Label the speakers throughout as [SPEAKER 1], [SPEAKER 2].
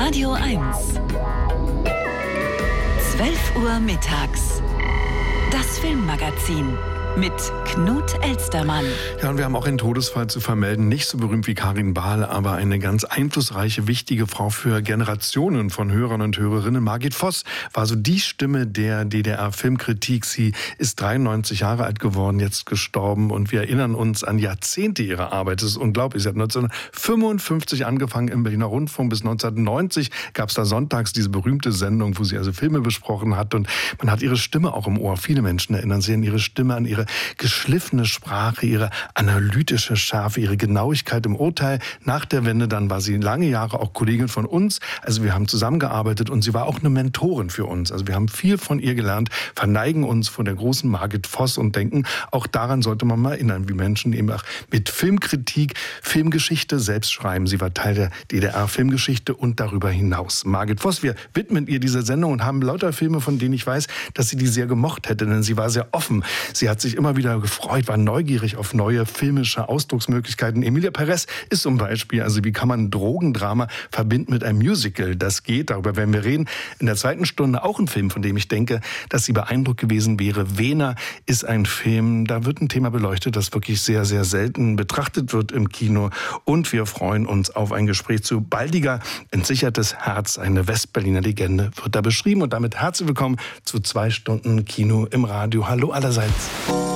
[SPEAKER 1] Radio 1. 12 Uhr mittags. Das Filmmagazin mit Knut Elstermann.
[SPEAKER 2] Ja, und wir haben auch einen Todesfall zu vermelden. Nicht so berühmt wie Karin Bahl, aber eine ganz einflussreiche, wichtige Frau für Generationen von Hörern und Hörerinnen. Margit Voss war so die Stimme der DDR-Filmkritik. Sie ist 93 Jahre alt geworden, jetzt gestorben. Und wir erinnern uns an Jahrzehnte ihrer Arbeit. Das ist unglaublich. Sie hat 1955 angefangen im Berliner Rundfunk. Bis 1990 gab es da sonntags diese berühmte Sendung, wo sie also Filme besprochen hat. Und man hat ihre Stimme auch im Ohr. Viele Menschen erinnern sich an ihre Stimme, an ihre geschliffene Sprache, ihre analytische Schärfe, ihre Genauigkeit im Urteil. Nach der Wende dann war sie lange Jahre auch Kollegin von uns. Also wir haben zusammengearbeitet und sie war auch eine Mentorin für uns. Also wir haben viel von ihr gelernt, verneigen uns vor der großen Margit Voss und denken, auch daran sollte man mal erinnern, wie Menschen eben auch mit Filmkritik, Filmgeschichte selbst schreiben. Sie war Teil der DDR-Filmgeschichte und darüber hinaus. Margit Voss, wir widmen ihr diese Sendung und haben lauter Filme, von denen ich weiß, dass sie die sehr gemocht hätte, denn sie war sehr offen. Sie hat sich immer wieder gefreut, war neugierig auf neue filmische Ausdrucksmöglichkeiten. Emilia Pérez ist zum Beispiel, also wie kann man ein Drogendrama verbinden mit einem Musical? Das geht, darüber werden wir reden. In der zweiten Stunde auch ein Film, von dem ich denke, dass sie beeindruckt gewesen wäre. Wehner ist ein Film, da wird ein Thema beleuchtet, das wirklich sehr, sehr selten betrachtet wird im Kino. Und wir freuen uns auf ein Gespräch zu Baldiger, Entsichertes Herz, eine Westberliner Legende, wird da beschrieben. Und damit herzlich willkommen zu 2 Stunden Kino im Radio. Hallo allerseits.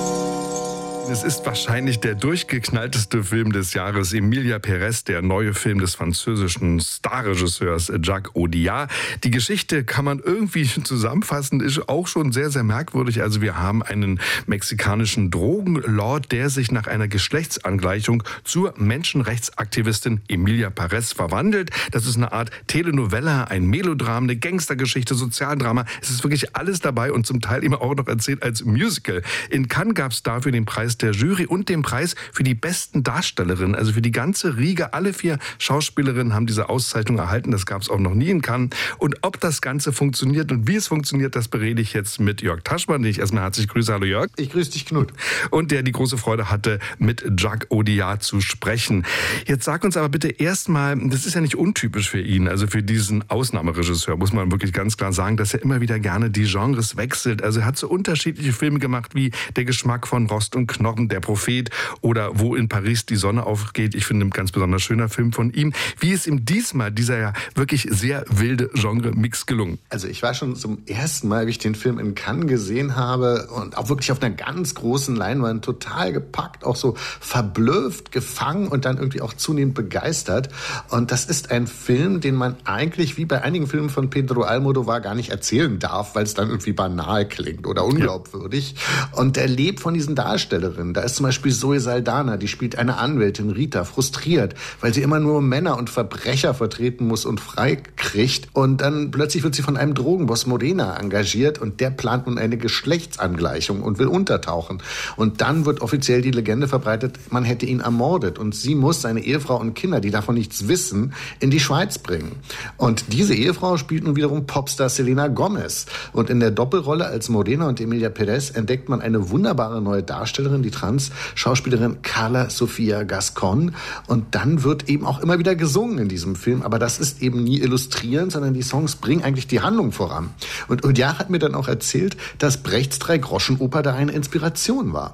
[SPEAKER 2] Es ist wahrscheinlich der durchgeknallteste Film des Jahres. Emilia Pérez, der neue Film des französischen Starregisseurs Jacques Audiard. Die Geschichte kann man irgendwie zusammenfassen, ist auch schon sehr, sehr merkwürdig. Also wir haben einen mexikanischen Drogenlord, der sich nach einer Geschlechtsangleichung zur Menschenrechtsaktivistin Emilia Pérez verwandelt. Das ist eine Art Telenovela, ein Melodram, eine Gangstergeschichte, Sozialdrama. Es ist wirklich alles dabei und zum Teil eben auch noch erzählt als Musical. In Cannes gab es dafür den Preis der Jury und den Preis für die besten Darstellerinnen, also für die ganze Riege. Alle 4 Schauspielerinnen haben diese Auszeichnung erhalten. Das gab es auch noch nie in Cannes. Und ob das Ganze funktioniert und wie es funktioniert, das berede ich jetzt mit Jörg Taschmann, den ich erstmal herzlich grüße. Hallo Jörg.
[SPEAKER 3] Ich grüße dich, Knut.
[SPEAKER 2] Und der die große Freude hatte, mit Jacques Audiard zu sprechen. Jetzt sag uns aber bitte erstmal, das ist ja nicht untypisch für ihn, also für diesen Ausnahmeregisseur, muss man wirklich ganz klar sagen, dass er immer wieder gerne die Genres wechselt. Also er hat so unterschiedliche Filme gemacht wie Der Geschmack von Rost und Knochen, Der Prophet oder Wo in Paris die Sonne aufgeht. Ich finde, ein ganz besonders schöner Film von ihm. Wie ist ihm diesmal dieser ja wirklich sehr wilde Genre-Mix gelungen?
[SPEAKER 3] Also ich war schon zum ersten Mal, wie ich den Film in Cannes gesehen habe und auch wirklich auf einer ganz großen Leinwand total gepackt, auch so verblüfft, gefangen und dann irgendwie auch zunehmend begeistert. Und das ist ein Film, den man eigentlich wie bei einigen Filmen von Pedro Almodóvar gar nicht erzählen darf, weil es dann irgendwie banal klingt oder unglaubwürdig. Ja. Und er lebt von diesen Darstellerinnen. Da ist zum Beispiel Zoe Saldana, die spielt eine Anwältin, Rita, frustriert, weil sie immer nur Männer und Verbrecher vertreten muss und freikriegt. Und dann plötzlich wird sie von einem Drogenboss Modena engagiert und der plant nun eine Geschlechtsangleichung und will untertauchen. Und dann wird offiziell die Legende verbreitet, man hätte ihn ermordet und sie muss seine Ehefrau und Kinder, die davon nichts wissen, in die Schweiz bringen. Und diese Ehefrau spielt nun wiederum Popstar Selena Gomez. Und in der Doppelrolle als Modena und Emilia Pérez entdeckt man eine wunderbare neue Darstellerin, die Trans-Schauspielerin Carla Sofia Gascon. Und dann wird eben auch immer wieder gesungen in diesem Film. Aber das ist eben nie illustrierend, sondern die Songs bringen eigentlich die Handlung voran. Und Audiard hat mir dann auch erzählt, dass Brechts Drei-Groschen-Oper da eine Inspiration war.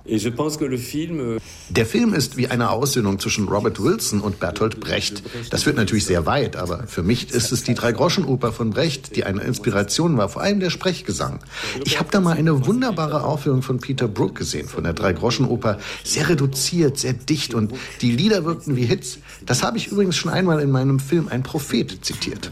[SPEAKER 3] Der Film ist wie eine Aussöhnung zwischen Robert Wilson und Bertolt Brecht. Das führt natürlich sehr weit, aber für mich ist es die Drei-Groschen-Oper von Brecht, die eine Inspiration war, vor allem der Sprechgesang. Ich habe da mal eine wunderbare Aufführung von Peter Brook gesehen, von der Drei-Groschen-Oper, sehr reduziert, sehr dicht und die Lieder wirkten wie Hits. Das habe ich übrigens schon einmal in meinem Film Ein Prophet zitiert.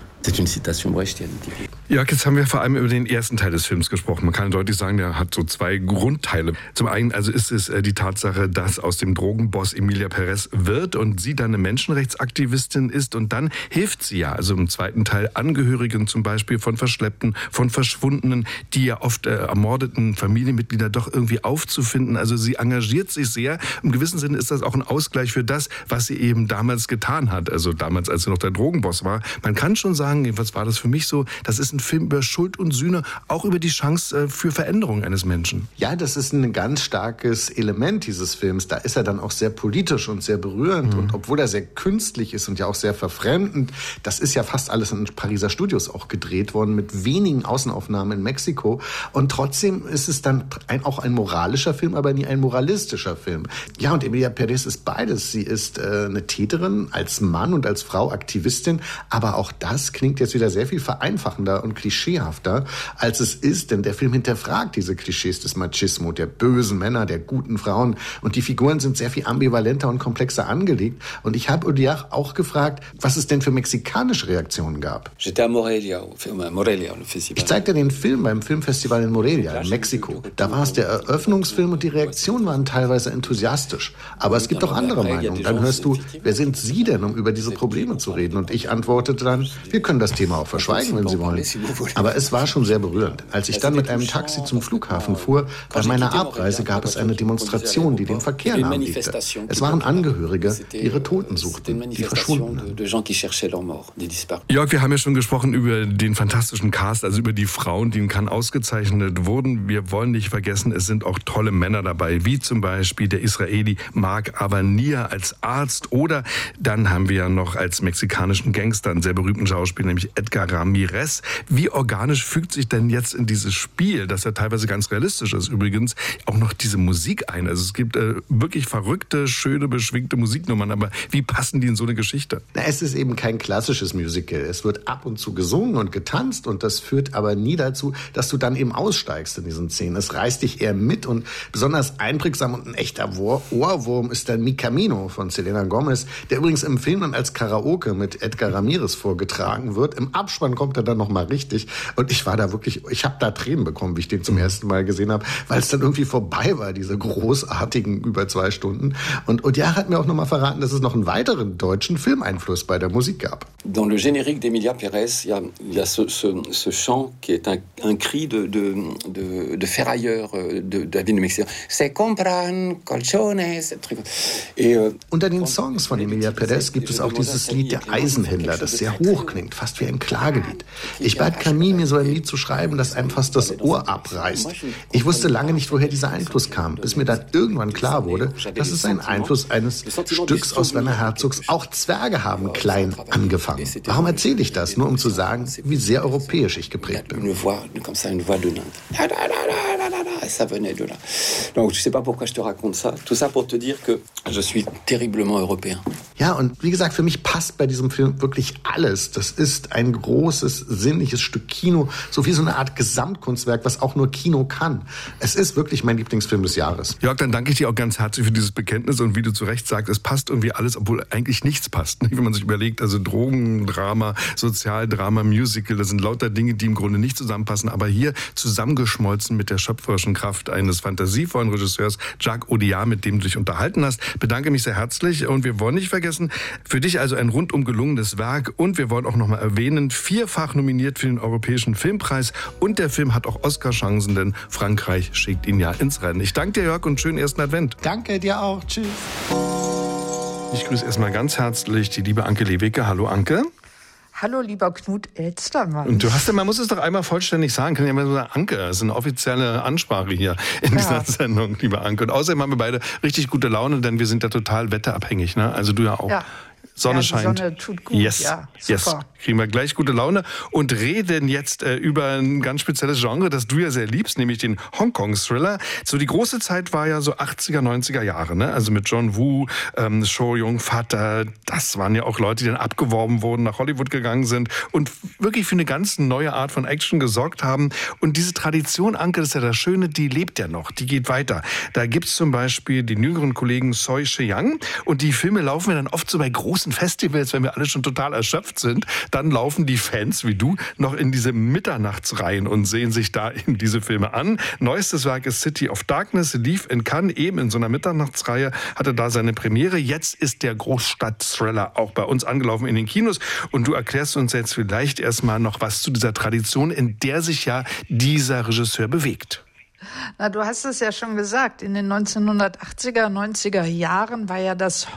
[SPEAKER 2] Jörg, jetzt haben wir vor allem über den ersten Teil des Films gesprochen. Man kann deutlich sagen, der hat so 2 Grundteile. Zum einen also ist es die Tatsache, dass aus dem Drogenboss Emilia Pérez wird und sie dann eine Menschenrechtsaktivistin ist und dann hilft sie ja, also im zweiten Teil Angehörigen zum Beispiel von Verschleppten, von Verschwundenen, die ja oft ermordeten Familienmitglieder doch irgendwie aufzufinden. Also sie engagiert sich sehr. Im gewissen Sinne ist das auch ein Ausgleich für das, was sie eben damals getan hat. Also damals, als sie noch der Drogenboss war. Man kann schon sagen, sagen, jedenfalls war das für mich so, das ist ein Film über Schuld und Sühne, auch über die Chance für Veränderung eines Menschen.
[SPEAKER 3] Ja, das ist ein ganz starkes Element dieses Films. Da ist er dann auch sehr politisch und sehr berührend. Und obwohl er sehr künstlich ist und ja auch sehr verfremdend, das ist ja fast alles in Pariser Studios auch gedreht worden, mit wenigen Außenaufnahmen in Mexiko. Und trotzdem ist es dann auch ein moralischer Film, aber nie ein moralistischer Film. Ja, und Emilia Pérez ist beides. Sie ist eine Täterin, als Mann und als Frau Aktivistin. Aber auch das klingt jetzt wieder sehr viel vereinfachender und klischeehafter, als es ist. Denn der Film hinterfragt diese Klischees des Machismo, der bösen Männer, der guten Frauen. Und die Figuren sind sehr viel ambivalenter und komplexer angelegt. Und ich habe Audiard auch gefragt, was es denn für mexikanische Reaktionen gab. Ich zeigte den Film beim Filmfestival in Morelia in Mexiko. Da war es der Eröffnungsfilm und die Reaktionen waren teilweise enthusiastisch. Aber es gibt auch andere Meinungen. Dann hörst du, wer sind Sie denn, um über diese Probleme zu reden? Und ich antwortete dann, wir können das Thema auch verschweigen, wenn Sie wollen. Aber es war schon sehr berührend. Als ich dann mit einem Taxi zum Flughafen fuhr, bei meiner Abreise gab es eine Demonstration, die den Verkehr lahmlegte. Es waren Angehörige, die ihre Toten suchten, die Verschwundenen.
[SPEAKER 2] Jörg, wir haben ja schon gesprochen über den fantastischen Cast, also über die Frauen, die in Cannes ausgezeichnet wurden. Wir wollen nicht vergessen, es sind auch tolle Männer dabei, wie zum Beispiel der Israeli Mark Avanir als Arzt, oder dann haben wir ja noch als mexikanischen Gangster einen sehr berühmten Schauspieler, nämlich Edgar Ramirez. Wie organisch fügt sich denn jetzt in dieses Spiel, das ja teilweise ganz realistisch ist übrigens, auch noch diese Musik ein? Also es gibt wirklich verrückte, schöne, beschwingte Musiknummern, aber wie passen die in so eine Geschichte?
[SPEAKER 3] Es ist eben kein klassisches Musical. Es wird ab und zu gesungen und getanzt und das führt aber nie dazu, dass du dann eben aussteigst in diesen Szenen. Es reißt dich eher mit und besonders einprägsam und ein echter Ohrwurm ist dann Mi Camino von Selena Gomez, der übrigens im Film dann als Karaoke mit Edgar Ramirez vorgetragen wird. Im Abspann kommt er dann nochmal richtig und ich habe da Tränen bekommen, wie ich den zum ersten Mal gesehen habe, weil es dann irgendwie vorbei war, diese großartigen über 2 Stunden. Und Audiard hat mir auch nochmal verraten, dass es noch einen weiteren deutschen Filmeinfluss bei der Musik gab.
[SPEAKER 4] Dans le générique d'Emilia Pérez, il y a ce chant qui est un cri de ferrailleur de la ville de Mexico. Se compran colchones.
[SPEAKER 3] Unter den Songs von Emilia Pérez gibt es auch dieses Lied Der Eisenhändler, das sehr hoch klingt, fast wie ein Klagelied. Ich bat Camille, mir so ein Lied zu schreiben, das einem fast das Ohr abreißt. Ich wusste lange nicht, woher dieser Einfluss kam, bis mir dann irgendwann klar wurde, dass es ein Einfluss eines Stücks aus Werner Herzogs Auch Zwerge haben klein angefangen. Warum erzähle ich das? Nur um zu sagen, wie sehr europäisch ich geprägt bin.
[SPEAKER 4] Ça venait de là. Donc, je sais pas pourquoi je te raconte ça. Tout ça pour te dire que je suis terriblement européen.
[SPEAKER 3] Ja, und wie gesagt, für mich passt bei diesem Film wirklich alles. Das ist ein großes, sinnliches Stück Kino, so wie so eine Art Gesamtkunstwerk, was auch nur Kino kann. Es ist wirklich mein Lieblingsfilm des Jahres.
[SPEAKER 2] Jörg, dann danke ich dir auch ganz herzlich für dieses Bekenntnis und wie du zu Recht sagst, es passt irgendwie alles, obwohl eigentlich nichts passt. Wenn man sich überlegt, also Drogendrama, Sozialdrama, Musical, das sind lauter Dinge, die im Grunde nicht zusammenpassen, aber hier zusammengeschmolzen mit der schöpferischen Kraft eines fantasievollen Regisseurs, Jacques Audiard, mit dem du dich unterhalten hast. Bedanke mich sehr herzlich und wir wollen nicht vergessen, für dich also ein rundum gelungenes Werk und wir wollen auch noch mal erwähnen, 4-fach nominiert für den Europäischen Filmpreis und der Film hat auch Oscar-Chancen, denn Frankreich schickt ihn ja ins Rennen. Ich danke dir, Jörg, und schönen ersten Advent.
[SPEAKER 3] Danke dir auch. Tschüss.
[SPEAKER 2] Ich grüße erstmal ganz herzlich die liebe Anke Lewicke. Hallo, Anke.
[SPEAKER 5] Hallo, lieber Knut Elstermann.
[SPEAKER 2] Und du hast ja, man muss es doch einmal vollständig sagen, kann ja mal so sagen, Anke, das ist eine offizielle Ansprache hier in dieser Sendung, liebe Anke. Und außerdem haben wir beide richtig gute Laune, denn wir sind da total wetterabhängig, ne? Also du ja auch. Ja. Sonne scheint.
[SPEAKER 5] Die Sonne tut gut,
[SPEAKER 2] yes.
[SPEAKER 5] Ja, super.
[SPEAKER 2] Yes. Kriegen wir gleich gute Laune und reden jetzt über ein ganz spezielles Genre, das du ja sehr liebst, nämlich den Hongkong-Thriller. So die große Zeit war ja so 80er, 90er Jahre, ne? Also mit John Woo, Chow Yun-fat, das waren ja auch Leute, die dann abgeworben wurden, nach Hollywood gegangen sind und wirklich für eine ganz neue Art von Action gesorgt haben. Und diese Tradition, Anke, das ist ja das Schöne, die lebt ja noch, die geht weiter. Da gibt's zum Beispiel den jüngeren Kollegen Tsoi Che-yang und die Filme laufen ja dann oft so bei großen Festivals, wenn wir alle schon total erschöpft sind, dann laufen die Fans wie du noch in diese Mitternachtsreihen und sehen sich da eben diese Filme an. Neuestes Werk ist City of Darkness, lief in Cannes eben in so einer Mitternachtsreihe, hatte da seine Premiere. Jetzt ist der Großstadt-Thriller auch bei uns angelaufen in den Kinos und du erklärst uns jetzt vielleicht erstmal noch was zu dieser Tradition, in der sich ja dieser Regisseur bewegt.
[SPEAKER 5] Na, du hast es ja schon gesagt, in den 1980er, 90er Jahren war ja das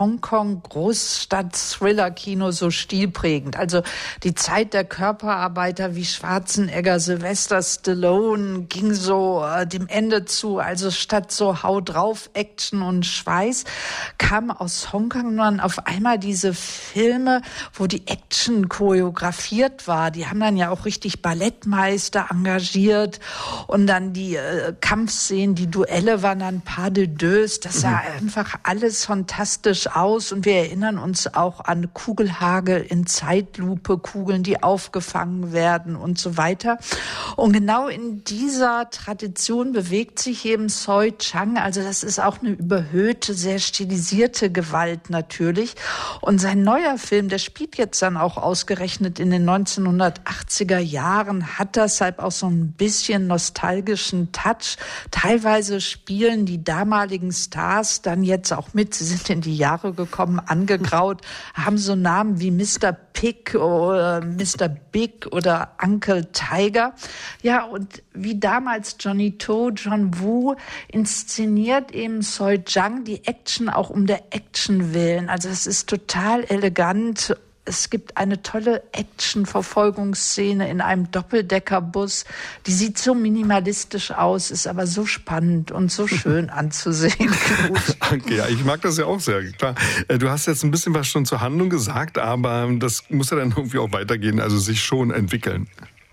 [SPEAKER 5] Hongkong-Großstadt-Thriller-Kino so stilprägend. Also die Zeit der Körperarbeiter wie Schwarzenegger, Sylvester Stallone ging so dem Ende zu. Also statt so Hau drauf, Action und Schweiß kamen aus Hongkong dann auf einmal diese Filme, wo die Action choreografiert war. Die haben dann ja auch richtig Ballettmeister engagiert und dann die Kampfszenen, die Duelle waren dann pas de deux. Das sah einfach alles fantastisch aus und wir erinnern uns auch an Kugelhagel in Zeitlupe, Kugeln, die aufgefangen werden und so weiter. Und genau in dieser Tradition bewegt sich eben Soi Chang. Also das ist auch eine überhöhte, sehr stilisierte Gewalt natürlich. Und sein neuer Film, der spielt jetzt dann auch ausgerechnet in den 1980er Jahren, hat deshalb auch so ein bisschen nostalgischen Touch. Teilweise spielen die damaligen Stars dann jetzt auch mit. Sie sind in die Jahre gekommen, angegraut, haben so Namen wie Mr. Pig oder Mr. Big oder Uncle Tiger. Ja, und wie damals Johnny To, John Woo inszeniert eben Soi Chang die Action auch um der Action willen. Also es ist total elegant. Es gibt eine tolle Action-Verfolgungsszene in einem Doppeldeckerbus. Die sieht so minimalistisch aus, ist aber so spannend und so schön anzusehen.
[SPEAKER 2] Okay, ja, ich mag das ja auch sehr. Klar. Du hast jetzt ein bisschen was schon zur Handlung gesagt, aber das muss ja dann irgendwie auch weitergehen, also sich schon entwickeln.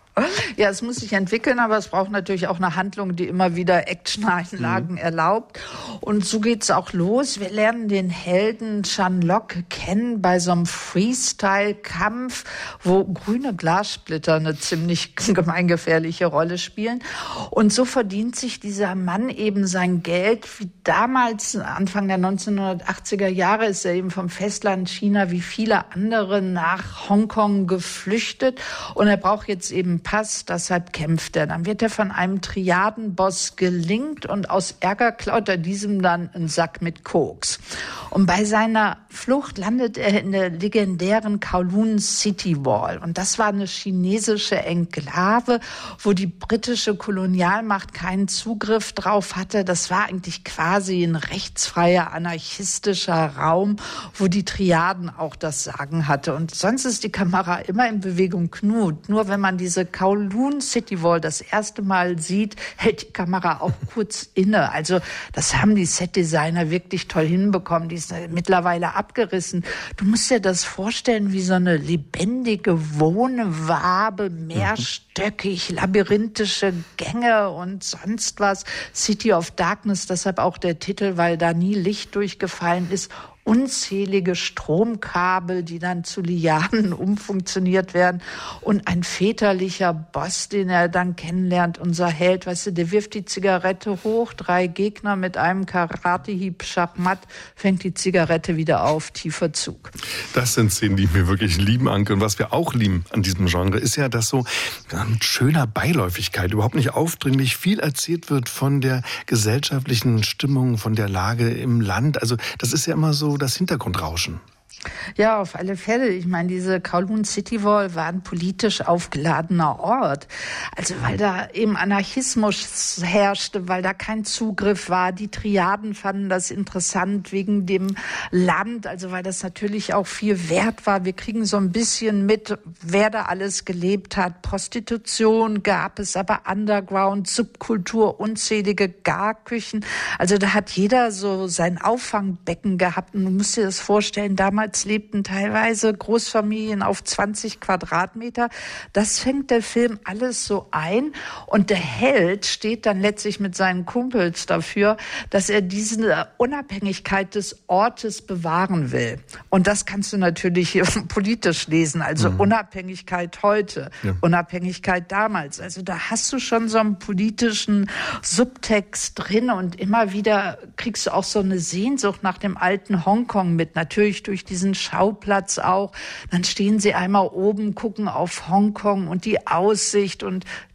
[SPEAKER 5] Ja, es muss sich entwickeln, aber es braucht natürlich auch eine Handlung, die immer wieder Action-Einlagen erlaubt. Und so geht's auch los. Wir lernen den Helden Chan Lok kennen bei so einem Freestyle-Kampf, wo grüne Glassplitter eine ziemlich gemeingefährliche Rolle spielen. Und so verdient sich dieser Mann eben sein Geld. Wie damals, Anfang der 1980er Jahre, ist er eben vom Festland China wie viele andere nach Hongkong geflüchtet. Und er braucht jetzt eben Pass, deshalb kämpft er. Dann wird er von einem Triadenboss gelingt und aus Ärger klaut er diesem dann einen Sack mit Koks. Und bei seiner Flucht landet er in der legendären Kowloon City Wall. Und das war eine chinesische Enklave, wo die britische Kolonialmacht keinen Zugriff drauf hatte. Das war eigentlich quasi ein rechtsfreier, anarchistischer Raum, wo die Triaden auch das Sagen hatte. Und sonst ist die Kamera immer in Bewegung. Knut. Nur wenn man diese Kowloon City Wall das erste Mal sieht, hält die Kamera auch kurz inne. Also das haben die Setdesigner wirklich toll hinbekommen. Die ist mittlerweile abgerissen. Du musst dir das vorstellen wie so eine lebendige Wohnwabe, mehrstöckig, labyrinthische Gänge und sonst was. City of Darkness, deshalb auch der Titel, weil da nie Licht durchgefallen ist. Unzählige Stromkabel, die dann zu Lianen umfunktioniert werden und ein väterlicher Boss, den er dann kennenlernt, unser Held, weißt du, der wirft die Zigarette hoch, 3 Gegner mit einem Karatehieb, Schachmatt, fängt die Zigarette wieder auf, tiefer Zug.
[SPEAKER 2] Das sind Szenen, die wir wirklich lieben, Anke. Und was wir auch lieben an diesem Genre, ist ja, dass so mit schöner Beiläufigkeit, überhaupt nicht aufdringlich, viel erzählt wird von der gesellschaftlichen Stimmung, von der Lage im Land. Also das ist ja immer so das Hintergrundrauschen.
[SPEAKER 5] Ja, auf alle Fälle. Ich meine, diese Kowloon City Wall war ein politisch aufgeladener Ort. Also weil da eben Anarchismus herrschte, weil da kein Zugriff war. Die Triaden fanden das interessant wegen dem Land, also weil das natürlich auch viel wert war. Wir kriegen so ein bisschen mit, wer da alles gelebt hat. Prostitution gab es, aber Underground, Subkultur, unzählige Garküchen. Also da hat jeder so sein Auffangbecken gehabt. Und du musst dir das vorstellen, damals lebten teilweise Großfamilien auf 20 Quadratmeter. Das fängt der Film alles so ein. Und der Held steht dann letztlich mit seinen Kumpels dafür, dass er diese Unabhängigkeit des Ortes bewahren will. Und das kannst du natürlich politisch lesen. Also Unabhängigkeit heute, Unabhängigkeit damals. Also da hast du schon so einen politischen Subtext drin. Und immer wieder kriegst du auch so eine Sehnsucht nach dem alten Hongkong mit. Natürlich durch diesen Schauplatz auch. Dann stehen sie einmal oben, gucken auf Hongkong und die Aussicht und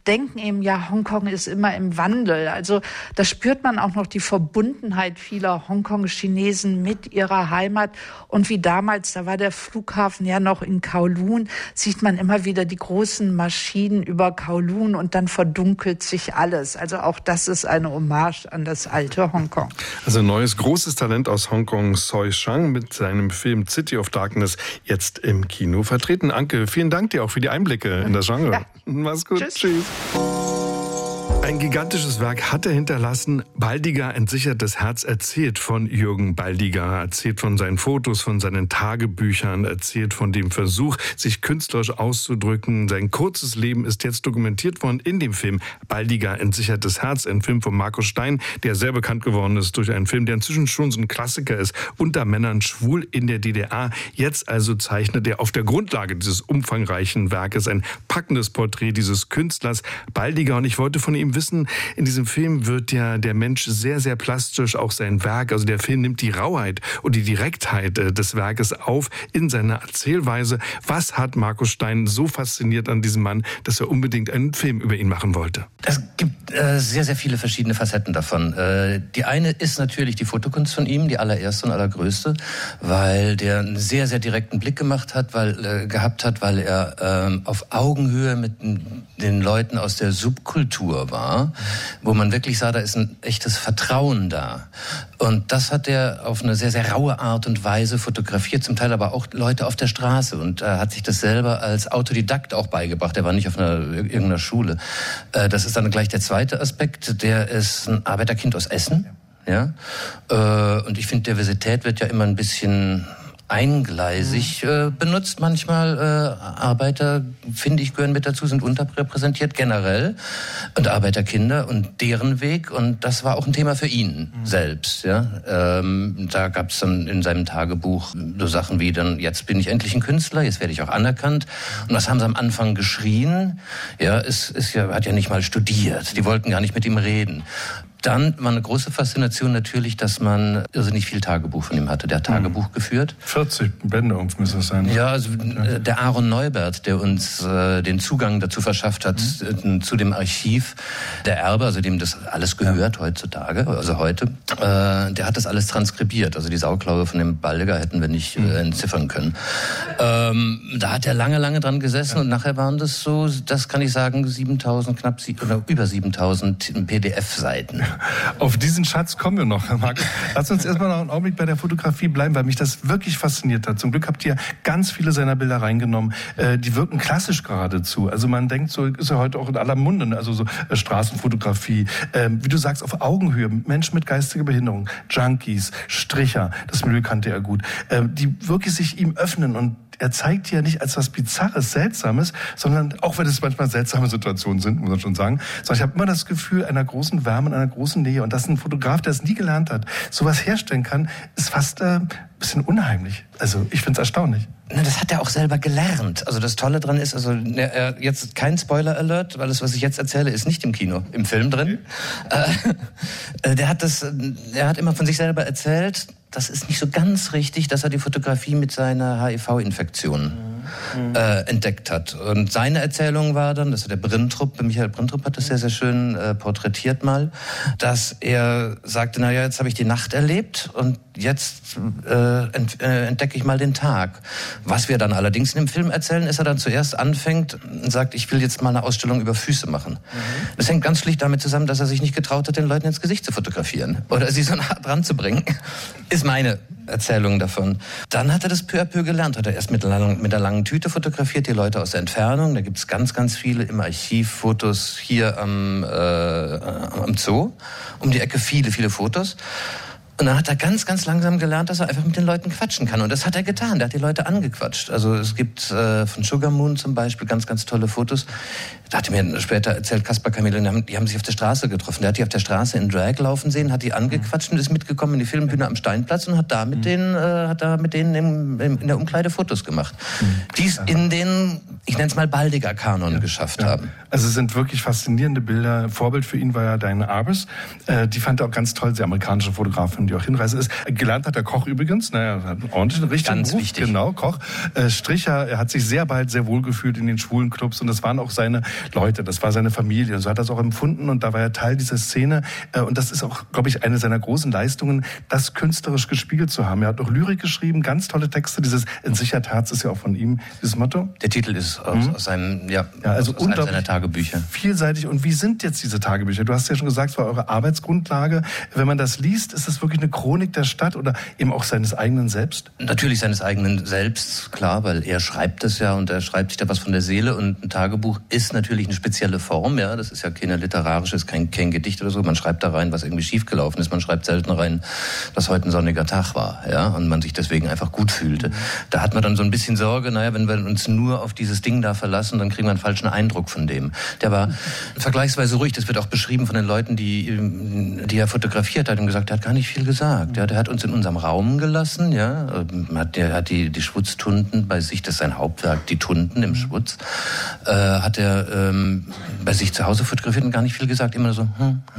[SPEAKER 5] denken eben, ja, Hongkong ist immer im Wandel. Also da spürt man auch noch die Verbundenheit vieler Hongkong-Chinesen mit ihrer Heimat. Und wie damals, da war der Flughafen ja noch in Kowloon, sieht man immer wieder die großen Maschinen über Kowloon und dann verdunkelt sich alles. Also auch das ist eine Hommage an das alte Hongkong.
[SPEAKER 2] Also ein neues großes Talent aus Hongkong, Soi Chang, mit seinem Film City of Darkness jetzt im Kino vertreten. Anke, vielen Dank dir auch für die Einblicke in das Genre. Ja. Mach's gut. Tschüss. Ein gigantisches Werk hat er hinterlassen. Baldiger, entsichertes Herz, erzählt von Jürgen Baldiger, erzählt von seinen Fotos, von seinen Tagebüchern, erzählt von dem Versuch, sich künstlerisch auszudrücken. Sein kurzes Leben ist jetzt dokumentiert worden in dem Film Baldiger, entsichertes Herz, ein Film von Markus Stein, der sehr bekannt geworden ist durch einen Film, der inzwischen schon so ein Klassiker ist, Unter Männern schwul in der DDR. Jetzt also zeichnet er auf der Grundlage dieses umfangreichen Werkes ein packendes Porträt dieses Künstlers Baldiger. Und ich wollte von ihm wissen, in diesem Film wird ja der Mensch sehr, sehr plastisch, auch sein Werk. Also der Film nimmt die Rauheit und die Direktheit des Werkes auf in seiner Erzählweise. Was hat Markus Stein so fasziniert an diesem Mann, dass er unbedingt einen Film über ihn machen wollte?
[SPEAKER 6] Es gibt sehr, sehr viele verschiedene Facetten davon. Die eine ist natürlich die Fotokunst von ihm, die allererste und allergrößte, weil der einen sehr, sehr direkten Blick gehabt hat, weil er auf Augenhöhe mit den Leuten aus der Subkultur war, wo man wirklich sah, da ist ein echtes Vertrauen da. Und das hat er auf eine sehr, sehr raue Art und Weise fotografiert, zum Teil aber auch Leute auf der Straße, und hat sich das selber als Autodidakt auch beigebracht. Er war nicht auf irgendeiner Schule. Das ist dann gleich der zweite Aspekt. Der ist ein Arbeiterkind aus Essen. Ja? Und ich finde, Diversität wird ja immer ein bisschen eingleisig benutzt. Manchmal Arbeiter, finde ich, gehören mit dazu, sind unterrepräsentiert generell, und Arbeiterkinder und deren Weg, und das war auch ein Thema für ihn selbst. Ja? Da gab es dann in seinem Tagebuch so Sachen wie, dann jetzt bin ich endlich ein Künstler, jetzt werde ich auch anerkannt. Und was haben sie am Anfang geschrien? Ja, hat ja nicht mal studiert, die wollten gar nicht mit ihm reden. Dann war eine große Faszination natürlich, dass man irrsinnig viel Tagebuch von ihm hatte. Der hat Tagebuch geführt.
[SPEAKER 2] 40 Bände müsste es sein.
[SPEAKER 6] Ja, also der Aaron Neubert, der uns den Zugang dazu verschafft hat, zu dem Archiv der Erbe, also dem das alles gehört heutzutage, also heute, der hat das alles transkribiert. Also die Sauklaue von dem Baldiger hätten wir nicht entziffern können. Da hat er lange, lange dran gesessen, und nachher waren das so, das kann ich sagen, 7.000, oder über 7.000 PDF-Seiten.
[SPEAKER 2] Auf diesen Schatz kommen wir noch, Herr Marc. Lass uns erstmal noch einen Augenblick bei der Fotografie bleiben, weil mich das wirklich fasziniert hat. Zum Glück habt ihr ganz viele seiner Bilder reingenommen. Die wirken klassisch geradezu. Also man denkt, so ist er heute auch in aller Munde, also so Straßenfotografie. Wie du sagst, auf Augenhöhe. Menschen mit geistiger Behinderung, Junkies, Stricher, das Milieu kannte er gut. Die wirklich sich ihm öffnen, und er zeigt ja nicht als was Bizarres, Seltsames, sondern, auch wenn es manchmal seltsame Situationen sind, muss man schon sagen, sondern ich habe immer das Gefühl einer großen Wärme, einer großen Nähe. Und dass ein Fotograf, der es nie gelernt hat, sowas herstellen kann, ist fast ein bisschen unheimlich. Also ich finde es erstaunlich.
[SPEAKER 6] Das hat er auch selber gelernt. Also das Tolle dran ist, also jetzt kein Spoiler-Alert, weil das, was ich jetzt erzähle, ist nicht im Kino, im Film drin. Er hat immer von sich selber erzählt, das ist nicht so ganz richtig, dass er die Fotografie mit seiner HIV-Infektion entdeckt hat. Und seine Erzählung war dann, das ist der Michael Brintrup hat das sehr, sehr schön porträtiert mal, dass er sagte, naja, jetzt habe ich die Nacht erlebt und jetzt entdecke ich mal den Tag. Was wir dann allerdings in dem Film erzählen, ist, er dann zuerst anfängt und sagt, ich will jetzt mal eine Ausstellung über Füße machen. Das hängt ganz schlicht damit zusammen, dass er sich nicht getraut hat, den Leuten ins Gesicht zu fotografieren oder sie so nah dran zu bringen. Ist meine Erzählung davon. Dann hat er das peu à peu gelernt. Hat er erst mit der langen Tüte fotografiert, die Leute aus der Entfernung. Da gibt es ganz, ganz viele im Archiv Fotos hier am Zoo. Um die Ecke viele, viele Fotos. Und dann hat er ganz, ganz langsam gelernt, dass er einfach mit den Leuten quatschen kann. Und das hat er getan. Der hat die Leute angequatscht. Also es gibt von Sugar Moon zum Beispiel ganz, ganz tolle Fotos. Da hat er mir später erzählt, Kaspar Kamele, die haben sich auf der Straße getroffen. Der hat die auf der Straße in Drag laufen sehen, hat die angequatscht und ist mitgekommen in die Filmbühne am Steinplatz und hat da mit denen in der Umkleide Fotos gemacht. Die es in den, ich nenne es mal, Baldiger-Kanon geschafft haben.
[SPEAKER 2] Also es sind wirklich faszinierende Bilder. Vorbild für ihn war ja Diane Arbus. Die fand er auch ganz toll, die amerikanische Fotografin, die auch hinreißen ist. Gelernt hat der Koch übrigens, naja, hat einen ordentlichen, richtigen
[SPEAKER 6] Ganz
[SPEAKER 2] Beruf.
[SPEAKER 6] wichtig.
[SPEAKER 2] Genau, Koch. Stricher, er hat sich sehr bald sehr wohl gefühlt in den schwulen Clubs und das waren auch seine Leute, das war seine Familie. So hat er es auch empfunden und da war er Teil dieser Szene. Und das ist auch, glaube ich, eine seiner großen Leistungen, das künstlerisch gespiegelt zu haben. Er hat auch Lyrik geschrieben, ganz tolle Texte. Dieses Entsichert Herz ist ja auch von ihm, dieses Motto.
[SPEAKER 6] Der Titel ist aus seinem,
[SPEAKER 2] also
[SPEAKER 6] aus einem seiner Tagebücher.
[SPEAKER 2] Vielseitig. Und wie sind jetzt diese Tagebücher? Du hast ja schon gesagt, es war eure Arbeitsgrundlage. Wenn man das liest, ist das wirklich eine Chronik der Stadt oder eben auch seines eigenen Selbst?
[SPEAKER 6] Natürlich seines eigenen Selbst, klar, weil er schreibt es ja und er schreibt sich da was von der Seele und ein Tagebuch ist natürlich eine spezielle Form, ja, das ist ja keine literarische, ist kein Gedicht oder so, man schreibt da rein, was irgendwie schiefgelaufen ist, man schreibt selten rein, dass heute ein sonniger Tag war, ja, und man sich deswegen einfach gut fühlte. Da hat man dann so ein bisschen Sorge, naja, wenn wir uns nur auf dieses Ding da verlassen, dann kriegen wir einen falschen Eindruck von dem. Der war vergleichsweise ruhig, das wird auch beschrieben von den Leuten, die er fotografiert hat und gesagt, er hat gar nicht viel gesagt, ja, der hat uns in unserem Raum gelassen, ja, hat die Schwutztunden bei sich, das ist sein Hauptwerk, die Tunden im Schwutz, hat er bei sich zu Hause fotografiert und gar nicht viel gesagt, immer so,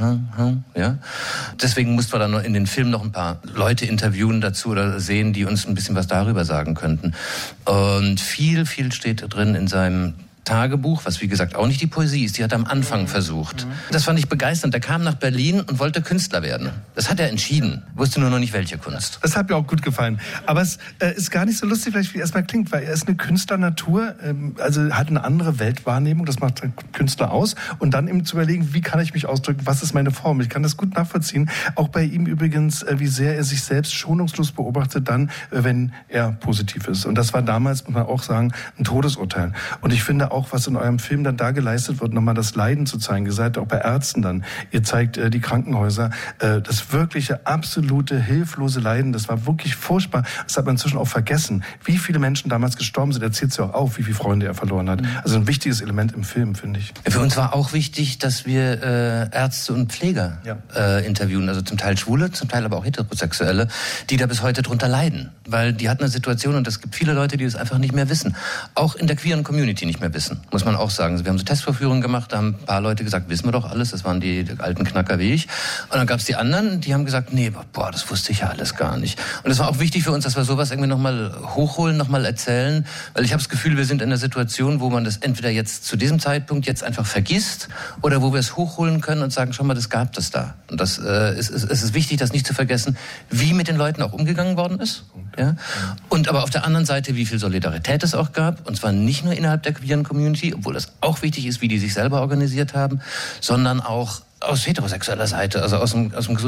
[SPEAKER 6] ja. Deswegen mussten wir dann in den Film noch ein paar Leute interviewen dazu oder sehen, die uns ein bisschen was darüber sagen könnten. Und viel steht drin in seinem Tagebuch, was wie gesagt auch nicht die Poesie ist, die hat er am Anfang versucht. Das fand ich begeisternd. Er kam nach Berlin und wollte Künstler werden. Das hat er entschieden, wusste nur noch nicht, welche Kunst.
[SPEAKER 2] Das hat mir auch gut gefallen. Aber es ist gar nicht so lustig, vielleicht wie es erstmal klingt, weil er ist eine Künstlernatur, also hat eine andere Weltwahrnehmung, das macht der Künstler aus. Und dann eben zu überlegen, wie kann ich mich ausdrücken, was ist meine Form? Ich kann das gut nachvollziehen. Auch bei ihm übrigens, wie sehr er sich selbst schonungslos beobachtet, dann, wenn er positiv ist. Und das war damals, muss man auch sagen, ein Todesurteil. Und ich finde auch, was in eurem Film dann da geleistet wird, nochmal das Leiden zu zeigen. Ihr seid auch bei Ärzten dann. Ihr zeigt die Krankenhäuser. Das wirkliche, absolute, hilflose Leiden, das war wirklich furchtbar. Das hat man inzwischen auch vergessen. Wie viele Menschen damals gestorben sind, erzählt ja auch auf, wie viele Freunde er verloren hat. Also ein wichtiges Element im Film, finde ich.
[SPEAKER 6] Für uns war auch wichtig, dass wir Ärzte und Pfleger interviewen. Also zum Teil Schwule, zum Teil aber auch Heterosexuelle, die da bis heute drunter leiden. Weil die hatten eine Situation und es gibt viele Leute, die das einfach nicht mehr wissen. Auch in der queeren Community nicht mehr wissen, muss man auch sagen. Wir haben so Testvorführungen gemacht, da haben ein paar Leute gesagt, wissen wir doch alles, das waren die alten Knacker wie ich. Und dann gab es die anderen, die haben gesagt, nee, boah, das wusste ich ja alles gar nicht. Und es war auch wichtig für uns, dass wir sowas irgendwie nochmal hochholen, nochmal erzählen, weil ich habe das Gefühl, wir sind in einer Situation, wo man das entweder jetzt zu diesem Zeitpunkt jetzt einfach vergisst oder wo wir es hochholen können und sagen, schau mal, das gab es da. Und das es ist wichtig, das nicht zu vergessen, wie mit den Leuten auch umgegangen worden ist. Ja? Und aber auf der anderen Seite, wie viel Solidarität es auch gab, und zwar nicht nur innerhalb der queeren Community, obwohl das auch wichtig ist, wie die sich selber organisiert haben, sondern auch aus heterosexueller Seite, also aus dem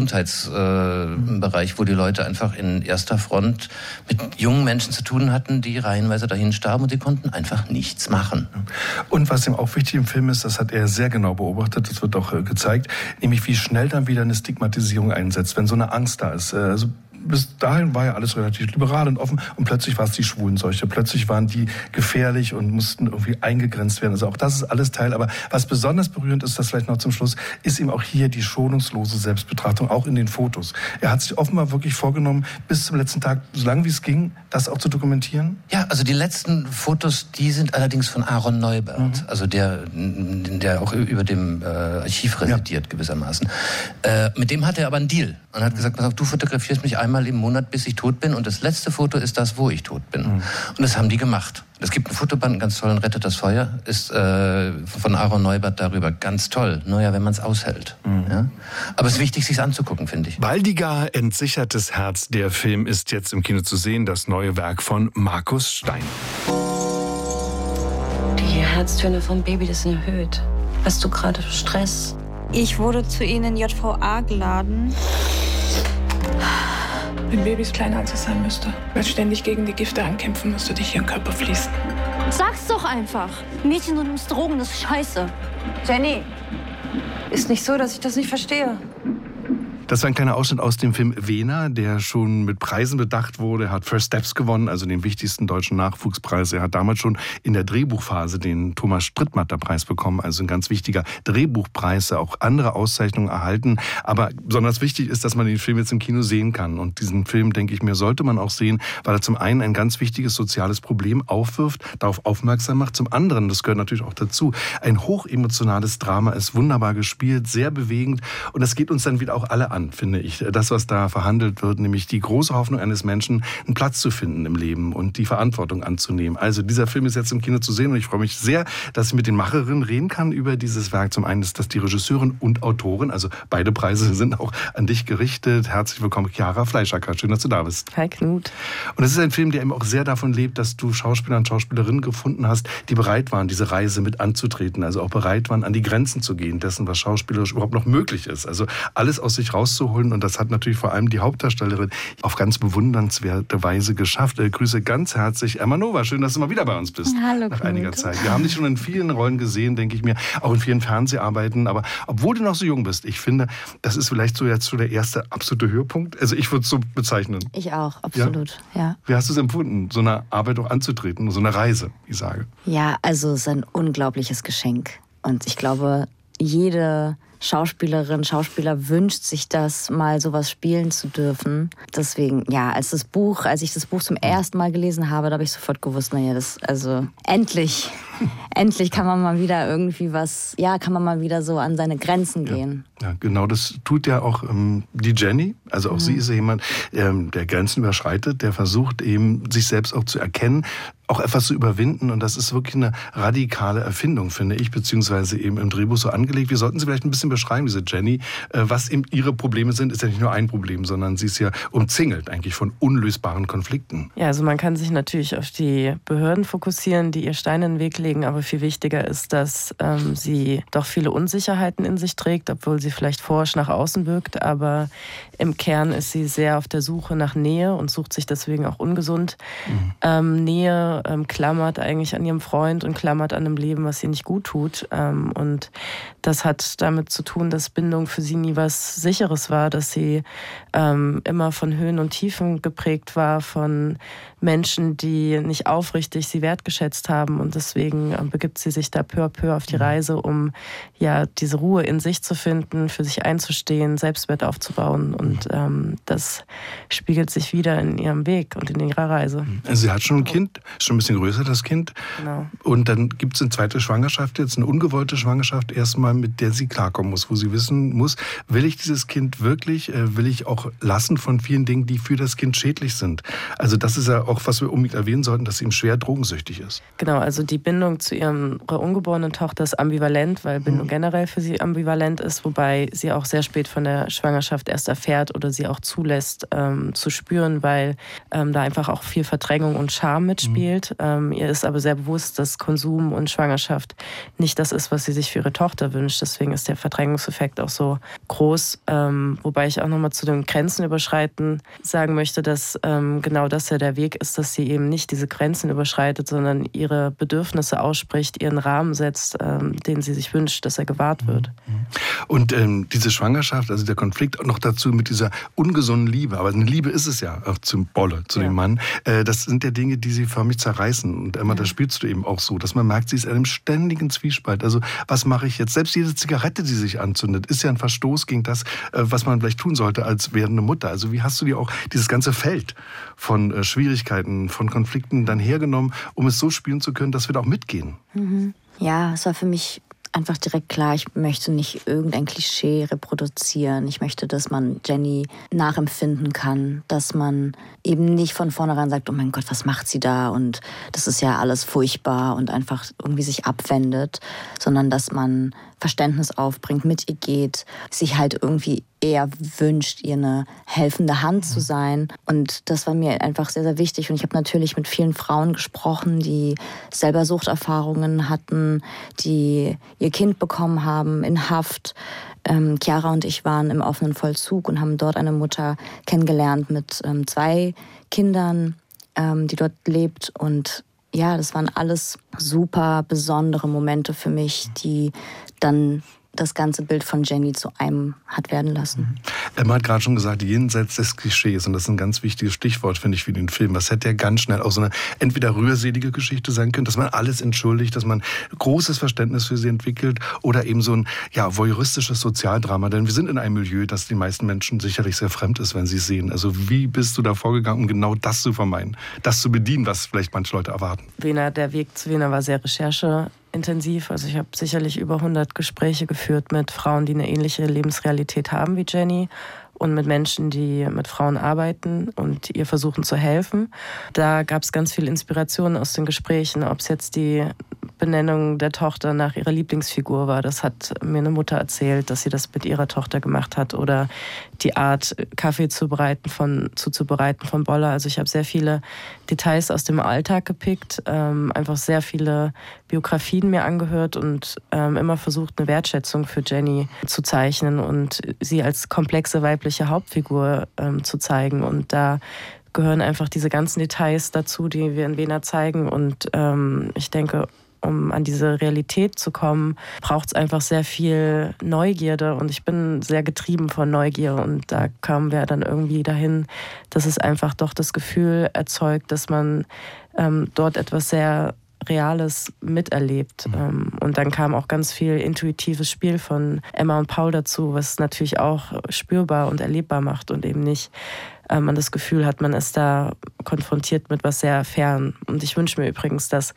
[SPEAKER 6] Gesundheitsbereich, wo die Leute einfach in erster Front mit jungen Menschen zu tun hatten, die reihenweise dahin starben und die konnten einfach nichts machen.
[SPEAKER 2] Und was ihm auch wichtig im Film ist, das hat er sehr genau beobachtet, das wird auch gezeigt, nämlich wie schnell dann wieder eine Stigmatisierung einsetzt, wenn so eine Angst da ist. Also bis dahin war ja alles relativ liberal und offen und plötzlich war es die Schwulenseuche. Plötzlich waren die gefährlich und mussten irgendwie eingegrenzt werden. Also auch das ist alles Teil. Aber was besonders berührend ist, das vielleicht noch zum Schluss, ist ihm auch hier die schonungslose Selbstbetrachtung, auch in den Fotos. Er hat sich offenbar wirklich vorgenommen, bis zum letzten Tag, so lange wie es ging, das auch zu dokumentieren.
[SPEAKER 6] Ja, also die letzten Fotos, die sind allerdings von Aaron Neubert, also der auch über dem Archiv residiert gewissermaßen. Mit dem hat er aber einen Deal und hat gesagt, pass auf, du fotografierst mich einmal im Monat, bis ich tot bin und das letzte Foto ist das, wo ich tot bin. Und das haben die gemacht. Es gibt ein Fotoband, einen ganz tollen, Rettet das Feuer, ist von Aaron Neubert darüber. Ganz toll. Nur ja, wenn man es aushält. Ja? Aber es ist wichtig, sich anzugucken, finde ich.
[SPEAKER 2] Baldiger, Entsichertes Herz. Der Film ist jetzt im Kino zu sehen. Das neue Werk von Markus Stein.
[SPEAKER 7] Die Herztöne vom Baby, das sind erhöht. Hast du gerade Stress?
[SPEAKER 8] Ich wurde zu ihnen in JVA geladen.
[SPEAKER 9] Mein Baby ist kleiner, als es sein müsste. Weil es ständig gegen die Gifte ankämpfen muss, die durch ihren Körper fließen.
[SPEAKER 8] Sag's doch einfach. Mädchen, du nimmst Drogen, das ist scheiße.
[SPEAKER 7] Jenny, ist nicht so, dass ich das nicht verstehe.
[SPEAKER 2] Das war ein kleiner Ausschnitt aus dem Film Wena, der schon mit Preisen bedacht wurde. Er hat First Steps gewonnen, also den wichtigsten deutschen Nachwuchspreis. Er hat damals schon in der Drehbuchphase den Thomas Strittmatter-Preis bekommen, also ein ganz wichtiger Drehbuchpreis, auch andere Auszeichnungen erhalten. Aber besonders wichtig ist, dass man den Film jetzt im Kino sehen kann. Und diesen Film, denke ich mir, sollte man auch sehen, weil er zum einen ein ganz wichtiges soziales Problem aufwirft, darauf aufmerksam macht. Zum anderen, das gehört natürlich auch dazu, ein hochemotionales Drama ist wunderbar gespielt, sehr bewegend. Und das geht uns dann wieder auch alle an, finde ich. Das, was da verhandelt wird, nämlich die große Hoffnung eines Menschen, einen Platz zu finden im Leben und die Verantwortung anzunehmen. Also dieser Film ist jetzt im Kino zu sehen und ich freue mich sehr, dass ich mit den Macherinnen reden kann über dieses Werk. Zum einen ist das die Regisseurin und Autorin, also beide Preise sind auch an dich gerichtet. Herzlich willkommen, Chiara Fleischacker. Schön, dass du da bist.
[SPEAKER 10] Hi Knut.
[SPEAKER 2] Und es ist ein Film, der eben auch sehr davon lebt, dass du Schauspieler und Schauspielerinnen gefunden hast, die bereit waren, diese Reise mit anzutreten, also auch bereit waren, an die Grenzen zu gehen, dessen, was schauspielerisch überhaupt noch möglich ist. Also alles aus sich rauszuholen und das hat natürlich vor allem die Hauptdarstellerin auf ganz bewundernswerte Weise geschafft. Grüße ganz herzlich Emma Nova. Schön, dass du mal wieder bei uns bist.
[SPEAKER 10] Hallo,
[SPEAKER 2] nach einiger Zeit. Wir haben dich schon in vielen Rollen gesehen, denke ich mir, auch in vielen Fernseharbeiten, aber obwohl du noch so jung bist, ich finde, das ist vielleicht so jetzt so der erste absolute Höhepunkt. Also ich würde es so bezeichnen.
[SPEAKER 10] Ich auch, absolut, ja.
[SPEAKER 2] Wie hast du es empfunden, so eine Arbeit auch anzutreten, so eine Reise, ich sage?
[SPEAKER 10] Ja, also es ist ein unglaubliches Geschenk. Und ich glaube, jede Schauspielerin, Schauspieler wünscht sich das, mal sowas spielen zu dürfen. Deswegen, ja, als ich das Buch zum ersten Mal gelesen habe, da habe ich sofort gewusst, endlich kann man mal wieder irgendwie kann man mal wieder so an seine Grenzen gehen.
[SPEAKER 2] Ja, genau, das tut ja auch die Jenny. Also auch sie ist ja jemand, der Grenzen überschreitet, der versucht eben, sich selbst auch zu erkennen, auch etwas zu überwinden. Und das ist wirklich eine radikale Erfindung, finde ich, beziehungsweise eben im Drehbuch so angelegt. Wir sollten sie vielleicht ein bisschen beschreiben, diese Jenny. Was eben ihre Probleme sind, ist ja nicht nur ein Problem, sondern sie ist ja umzingelt eigentlich von unlösbaren Konflikten.
[SPEAKER 11] Ja, also man kann sich natürlich auf die Behörden fokussieren, die ihr Steine in den Weg legen, aber viel wichtiger ist, dass sie doch viele Unsicherheiten in sich trägt, obwohl sie vielleicht forsch nach außen wirkt, aber im Kern ist sie sehr auf der Suche nach Nähe und sucht sich deswegen auch ungesund Nähe, klammert eigentlich an ihrem Freund und klammert an einem Leben, was ihr nicht gut tut. Und das hat damit zu tun, dass Bindung für sie nie was Sicheres war, dass sie immer von Höhen und Tiefen geprägt war, von Menschen, die nicht aufrichtig sie wertgeschätzt haben. Und deswegen begibt sie sich da peu à peu auf die Reise, um ja diese Ruhe in sich zu finden, für sich einzustehen, Selbstwert aufzubauen. Und das spiegelt sich wieder in ihrem Weg und in ihrer Reise.
[SPEAKER 2] Also sie hat schon ein Kind, schon ein bisschen größer, das Kind.
[SPEAKER 11] Genau.
[SPEAKER 2] Und dann gibt es eine zweite Schwangerschaft, jetzt eine ungewollte Schwangerschaft erstmal, mit der sie klarkommen muss, wo sie wissen muss, will ich dieses Kind wirklich, will ich auch lassen von vielen Dingen, die für das Kind schädlich sind. Also das ist ja auch, was wir unbedingt erwähnen sollten, dass sie ihm schwer drogensüchtig ist.
[SPEAKER 11] Genau, also die Bindung zu ihrer ungeborenen Tochter ist ambivalent, weil Bindung generell für sie ambivalent ist, wobei sie auch sehr spät von der Schwangerschaft erst erfährt oder sie auch zulässt zu spüren, weil da einfach auch viel Verdrängung und Scham mitspielt. Ihr ist aber sehr bewusst, dass Konsum und Schwangerschaft nicht das ist, was sie sich für ihre Tochter wünscht. Deswegen ist der Verdrängungseffekt auch so groß. Wobei ich auch nochmal zu den Grenzen überschreiten sagen möchte, dass genau das ja der Weg ist, dass sie eben nicht diese Grenzen überschreitet, sondern ihre Bedürfnisse ausspricht, ihren Rahmen setzt, den sie sich wünscht, dass er gewahrt wird.
[SPEAKER 2] Und diese Schwangerschaft, also der Konflikt auch noch dazu mit dieser ungesunden Liebe, aber eine Liebe ist es ja auch zum Bolle, zu dem Mann, das sind ja Dinge, die sie förmlich zerreißen. Und Emma, das spielst du eben auch so, dass man merkt, sie ist in einem ständigen Zwiespalt. Also was mache ich jetzt? Selbst jede Zigarette, die sich anzündet, ist ja ein Verstoß gegen das, was man vielleicht tun sollte als werdende Mutter. Also wie hast du dir auch dieses ganze Feld von Schwierigkeiten, von Konflikten dann hergenommen, um es so spielen zu können, dass wir da auch mitgehen?
[SPEAKER 10] Ja, es war für mich einfach direkt klar, ich möchte nicht irgendein Klischee reproduzieren. Ich möchte, dass man Jenny nachempfinden kann, dass man eben nicht von vornherein sagt, oh mein Gott, was macht sie da und das ist ja alles furchtbar und einfach irgendwie sich abwendet, sondern dass man Verständnis aufbringt, mit ihr geht, sich halt irgendwie eher wünscht, ihr eine helfende Hand zu sein. Und das war mir einfach sehr, sehr wichtig. Und ich habe natürlich mit vielen Frauen gesprochen, die selber Suchterfahrungen hatten, die ihr Kind bekommen haben in Haft. Chiara und ich waren im offenen Vollzug und haben dort eine Mutter kennengelernt mit 2 Kindern, die dort lebt. Und ja, das waren alles super besondere Momente für mich, die dann das ganze Bild von Jenny zu einem hat werden lassen.
[SPEAKER 2] Emma hat gerade schon gesagt, jenseits des Klischees, und das ist ein ganz wichtiges Stichwort, finde ich, für den Film. Das hätte ja ganz schnell auch so eine entweder rührselige Geschichte sein können, dass man alles entschuldigt, dass man großes Verständnis für sie entwickelt, oder eben so ein voyeuristisches Sozialdrama. Denn wir sind in einem Milieu, das den meisten Menschen sicherlich sehr fremd ist, wenn sie es sehen. Also wie bist du da vorgegangen, um genau das zu vermeiden, das zu bedienen, was vielleicht manche Leute erwarten?
[SPEAKER 11] Der Weg zu Wena war sehr intensiv. Also ich habe sicherlich über 100 Gespräche geführt mit Frauen, die eine ähnliche Lebensrealität haben wie Jenny und mit Menschen, die mit Frauen arbeiten und ihr versuchen zu helfen. Da gab es ganz viel Inspiration aus den Gesprächen, ob es jetzt die Benennung der Tochter nach ihrer Lieblingsfigur war. Das hat mir eine Mutter erzählt, dass sie das mit ihrer Tochter gemacht hat. Oder die Art, Kaffee zuzubereiten von Boller. Also ich habe sehr viele Details aus dem Alltag gepickt, einfach sehr viele Biografien mir angehört und immer versucht, eine Wertschätzung für Jenny zu zeichnen und sie als komplexe weibliche Hauptfigur zu zeigen. Und da gehören einfach diese ganzen Details dazu, die wir in Vena zeigen. Und ich denke, um an diese Realität zu kommen, braucht es einfach sehr viel Neugierde. Und ich bin sehr getrieben von Neugier. Und da kamen wir dann irgendwie dahin, dass es einfach doch das Gefühl erzeugt, dass man dort etwas sehr Reales miterlebt. Und dann kam auch ganz viel intuitives Spiel von Emma und Paul dazu, was natürlich auch spürbar und erlebbar macht und eben nicht man das Gefühl hat, man ist da konfrontiert mit was sehr fern. Und ich wünsche mir übrigens, dass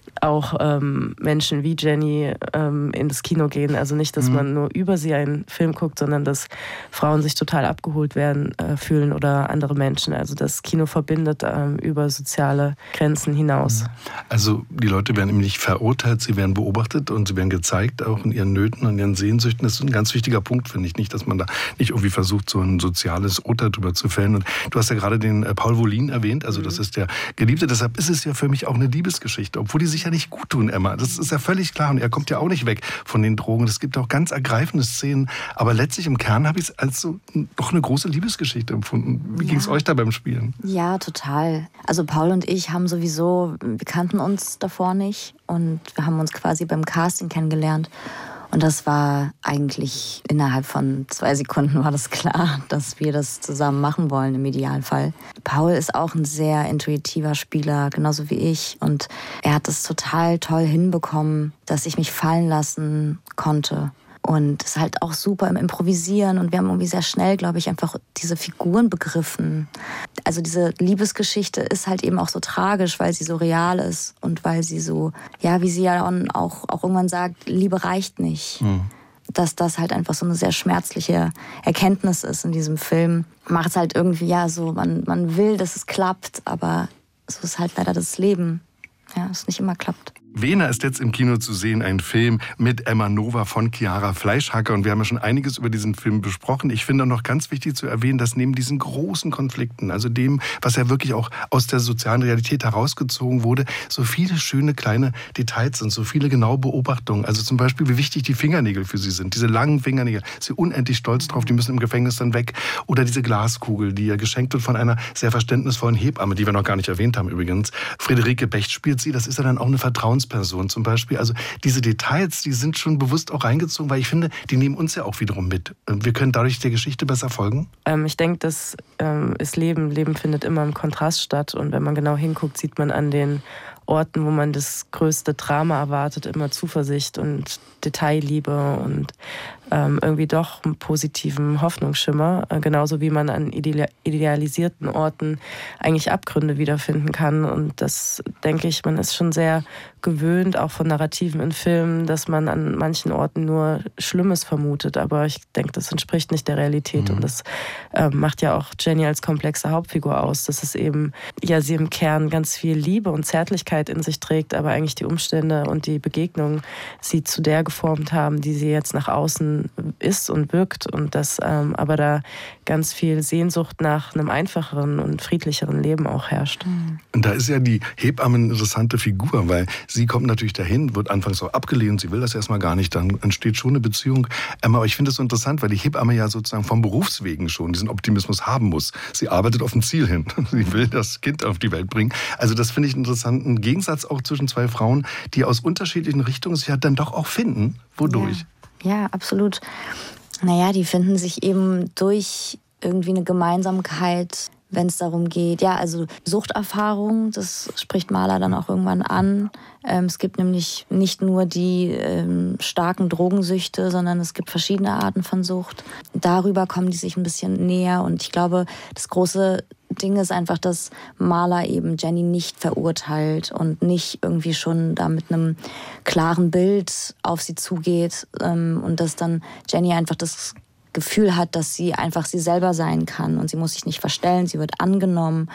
[SPEAKER 11] auch Menschen wie Jenny in das Kino gehen. Also nicht, dass man nur über sie einen Film guckt, sondern dass Frauen sich total abgeholt werden, fühlen oder andere Menschen. Also das Kino verbindet über soziale Grenzen hinaus.
[SPEAKER 2] Also die Leute werden eben nicht verurteilt, sie werden beobachtet und sie werden gezeigt, auch in ihren Nöten und ihren Sehnsüchten. Das ist ein ganz wichtiger Punkt, finde ich. Nicht, dass man da nicht irgendwie versucht, so ein soziales Urteil drüber zu fällen. Und du hast ja gerade den Paul Wollin erwähnt, also das ist der Geliebte. Deshalb ist es ja für mich auch eine Liebesgeschichte, obwohl die sich ja nicht gut tun, Emma. Das ist ja völlig klar. Und er kommt ja auch nicht weg von den Drogen. Es gibt auch ganz ergreifende Szenen. Aber letztlich im Kern habe ich es als so doch eine große Liebesgeschichte empfunden. Wie ging es euch da beim Spielen?
[SPEAKER 10] Ja, total. Also Paul und ich haben sowieso, wir kannten uns davor nicht. Und wir haben uns quasi beim Casting kennengelernt. Und das war eigentlich innerhalb von 2 Sekunden war das klar, dass wir das zusammen machen wollen im Idealfall. Paul ist auch ein sehr intuitiver Spieler, genauso wie ich. Und er hat es total toll hinbekommen, dass ich mich fallen lassen konnte. Und ist halt auch super im Improvisieren. Und wir haben irgendwie sehr schnell, glaube ich, einfach diese Figuren begriffen. Also diese Liebesgeschichte ist halt eben auch so tragisch, weil sie so real ist. Und weil sie so, ja, wie sie ja auch irgendwann sagt, Liebe reicht nicht. Dass das halt einfach so eine sehr schmerzliche Erkenntnis ist in diesem Film. Macht es halt irgendwie, ja, so, man will, dass es klappt, aber so ist halt leider das Leben. Ja, es nicht immer klappt.
[SPEAKER 2] Vena ist jetzt im Kino zu sehen, ein Film mit Emma Nova von Chiara Fleischhacker. Und wir haben ja schon einiges über diesen Film besprochen. Ich finde auch noch ganz wichtig zu erwähnen, dass neben diesen großen Konflikten, also dem, was ja wirklich auch aus der sozialen Realität herausgezogen wurde, so viele schöne kleine Details sind, so viele genaue Beobachtungen. Also zum Beispiel, wie wichtig die Fingernägel für sie sind. Diese langen Fingernägel, sie unendlich stolz drauf, die müssen im Gefängnis dann weg. Oder diese Glaskugel, die ja geschenkt wird von einer sehr verständnisvollen Hebamme, die wir noch gar nicht erwähnt haben übrigens. Friederike Becht spielt sie, das ist ja dann auch eine Vertrauensperson zum Beispiel. Also diese Details, die sind schon bewusst auch reingezogen, weil ich finde, die nehmen uns ja auch wiederum mit. Wir können dadurch der Geschichte besser folgen.
[SPEAKER 11] Ich denke, das ist Leben. Leben findet immer im Kontrast statt. Und wenn man genau hinguckt, sieht man an den Orten, wo man das größte Drama erwartet, immer Zuversicht und Detailliebe und irgendwie doch einen positiven Hoffnungsschimmer. Genauso wie man an idealisierten Orten eigentlich Abgründe wiederfinden kann. Und das, denke ich, man ist schon sehr gewöhnt, auch von Narrativen in Filmen, dass man an manchen Orten nur Schlimmes vermutet. Aber ich denke, das entspricht nicht der Realität. Und das macht ja auch Jenny als komplexe Hauptfigur aus, dass es eben, ja, sie im Kern ganz viel Liebe und Zärtlichkeit in sich trägt, aber eigentlich die Umstände und die Begegnungen sie zu der geformt haben, die sie jetzt nach außen ist und wirkt. Und dass aber da ganz viel Sehnsucht nach einem einfacheren und friedlicheren Leben auch herrscht.
[SPEAKER 2] Und da ist ja die Hebamme eine interessante Figur, weil sie kommt natürlich dahin, wird anfangs auch abgelehnt, sie will das erstmal gar nicht, dann entsteht schon eine Beziehung. Aber ich finde es so interessant, weil die Hebamme ja sozusagen vom Berufswegen schon diesen Optimismus haben muss. Sie arbeitet auf ein Ziel hin. Sie will das Kind auf die Welt bringen. Also das finde ich einen interessanten Gegensatz auch zwischen 2 Frauen, die aus unterschiedlichen Richtungen sich ja dann doch auch finden. Wodurch?
[SPEAKER 10] Ja, absolut. Naja, die finden sich eben durch irgendwie eine Gemeinsamkeit, wenn es darum geht, ja, also Suchterfahrung, das spricht Mahler dann auch irgendwann an. Es gibt nämlich nicht nur die starken Drogensüchte, sondern es gibt verschiedene Arten von Sucht. Darüber kommen die sich ein bisschen näher und ich glaube, das große Ding ist einfach, dass Marla eben Jenny nicht verurteilt und nicht irgendwie schon da mit einem klaren Bild auf sie zugeht und dass dann Jenny einfach das Gefühl hat, dass sie einfach sie selber sein kann und sie muss sich nicht verstellen, sie wird angenommen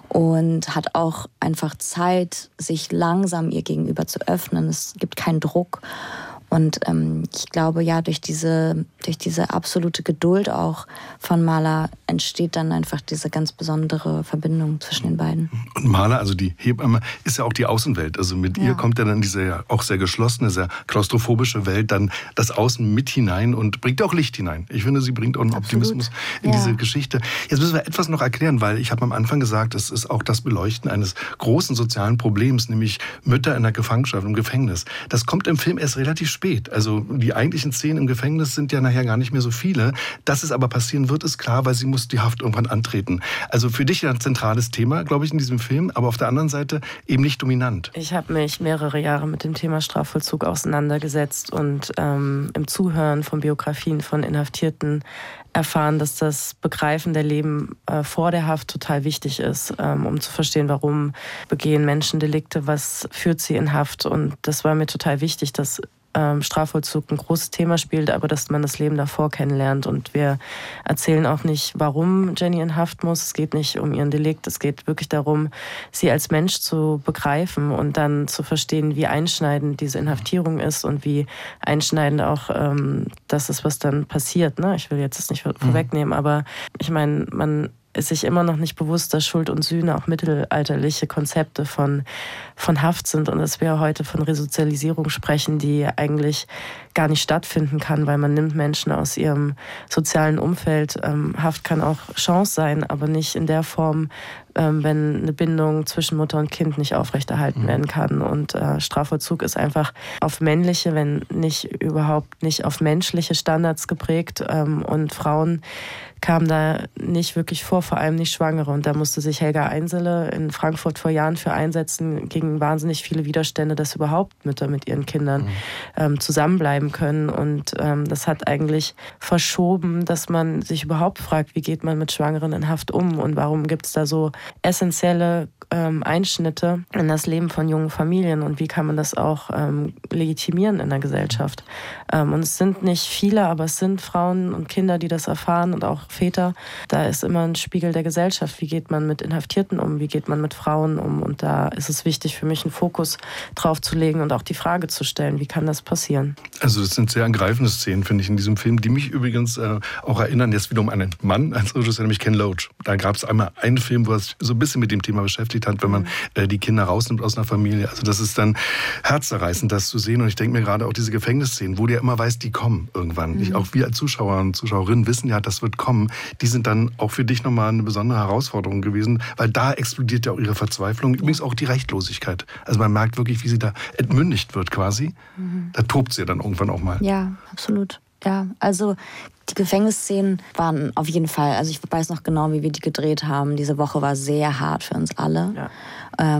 [SPEAKER 10] und hat auch einfach Zeit, sich langsam ihr gegenüber zu öffnen. Es gibt keinen Druck. Und ich glaube, ja, durch diese absolute Geduld auch von Marla entsteht dann einfach diese ganz besondere Verbindung zwischen den beiden.
[SPEAKER 2] Und Marla, also die Hebamme, ist ja auch die Außenwelt. Also mit ihr kommt ja dann diese ja auch sehr geschlossene, sehr klaustrophobische Welt dann das Außen mit hinein und bringt auch Licht hinein. Ich finde, sie bringt auch einen Optimismus in diese Geschichte. Jetzt müssen wir etwas noch erklären, weil ich habe am Anfang gesagt, es ist auch das Beleuchten eines großen sozialen Problems, nämlich Mütter in der Gefangenschaft, im Gefängnis. Das kommt im Film erst relativ spät. Also die eigentlichen Szenen im Gefängnis sind ja nachher gar nicht mehr so viele. Dass es aber passieren wird, ist klar, weil sie muss die Haft irgendwann antreten. Also für dich ein zentrales Thema, glaube ich, in diesem Film, aber auf der anderen Seite eben nicht dominant.
[SPEAKER 11] Ich habe mich mehrere Jahre mit dem Thema Strafvollzug auseinandergesetzt und im Zuhören von Biografien von Inhaftierten erfahren, dass das Begreifen der Leben vor der Haft total wichtig ist, um zu verstehen, warum begehen Menschen Delikte, was führt sie in Haft. Und das war mir total wichtig, dass Strafvollzug ein großes Thema spielt, aber dass man das Leben davor kennenlernt. Und wir erzählen auch nicht, warum Jenny in Haft muss. Es geht nicht um ihren Delikt. Es geht wirklich darum, sie als Mensch zu begreifen und dann zu verstehen, wie einschneidend diese Inhaftierung ist und wie einschneidend auch das ist, was dann passiert. Ne? Ich will jetzt das nicht vorwegnehmen, aber ich meine, man ist sich immer noch nicht bewusst, dass Schuld und Sühne auch mittelalterliche Konzepte von Haft sind und dass wir heute von Resozialisierung sprechen, die eigentlich gar nicht stattfinden kann, weil man nimmt Menschen aus ihrem sozialen Umfeld. Haft kann auch Chance sein, aber nicht in der Form, wenn eine Bindung zwischen Mutter und Kind nicht aufrechterhalten werden kann. Und Strafvollzug ist einfach auf männliche, wenn nicht überhaupt nicht auf menschliche Standards geprägt. Und Frauen kamen da nicht wirklich vor, vor allem nicht Schwangere. Und da musste sich Helga Einsele in Frankfurt vor Jahren für einsetzen, gegen wahnsinnig viele Widerstände, dass überhaupt Mütter mit ihren Kindern zusammenbleiben können. Und das hat eigentlich verschoben, dass man sich überhaupt fragt, wie geht man mit Schwangeren in Haft um und warum gibt es da so essentielle Einschnitte in das Leben von jungen Familien und wie kann man das auch legitimieren in der Gesellschaft. Und es sind nicht viele, aber es sind Frauen und Kinder, die das erfahren und auch Väter. Da ist immer ein Spiegel der Gesellschaft. Wie geht man mit Inhaftierten um? Wie geht man mit Frauen um? Und da ist es wichtig für mich, einen Fokus drauf zu legen und auch die Frage zu stellen, wie kann das passieren?
[SPEAKER 2] Also das sind sehr ergreifende Szenen, finde ich, in diesem Film, die mich übrigens auch erinnern, jetzt wieder um einen Mann als Regisseur, nämlich Ken Loach. Da gab es einmal einen Film, wo er sich so ein bisschen mit dem Thema beschäftigt hat, wenn man die Kinder rausnimmt aus einer Familie. Also das ist dann herzzerreißend, das zu sehen. Und ich denke mir gerade auch diese Gefängnisszenen, wo du ja immer weißt, die kommen irgendwann. Auch wir als Zuschauer und Zuschauerinnen wissen ja, das wird kommen. Die sind dann auch für dich nochmal eine besondere Herausforderung gewesen, weil da explodiert ja auch ihre Verzweiflung. Übrigens auch die Rechtlosigkeit. Also man merkt wirklich, wie sie da entmündigt wird quasi. Da tobt sie dann irgendwann auch mal.
[SPEAKER 10] Ja, absolut. Ja, also die Gefängnisszenen waren auf jeden Fall, also ich weiß noch genau, wie wir die gedreht haben. Diese Woche war sehr hart für uns alle. Ja.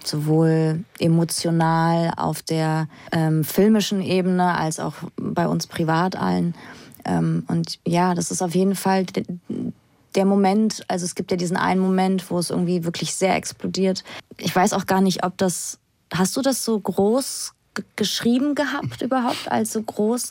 [SPEAKER 10] Sowohl emotional auf der filmischen Ebene als auch bei uns privat allen. Und ja, das ist auf jeden Fall der Moment, also es gibt ja diesen einen Moment, wo es irgendwie wirklich sehr explodiert. Ich weiß auch gar nicht, ob das, hast du das so groß geschrieben gehabt überhaupt, als so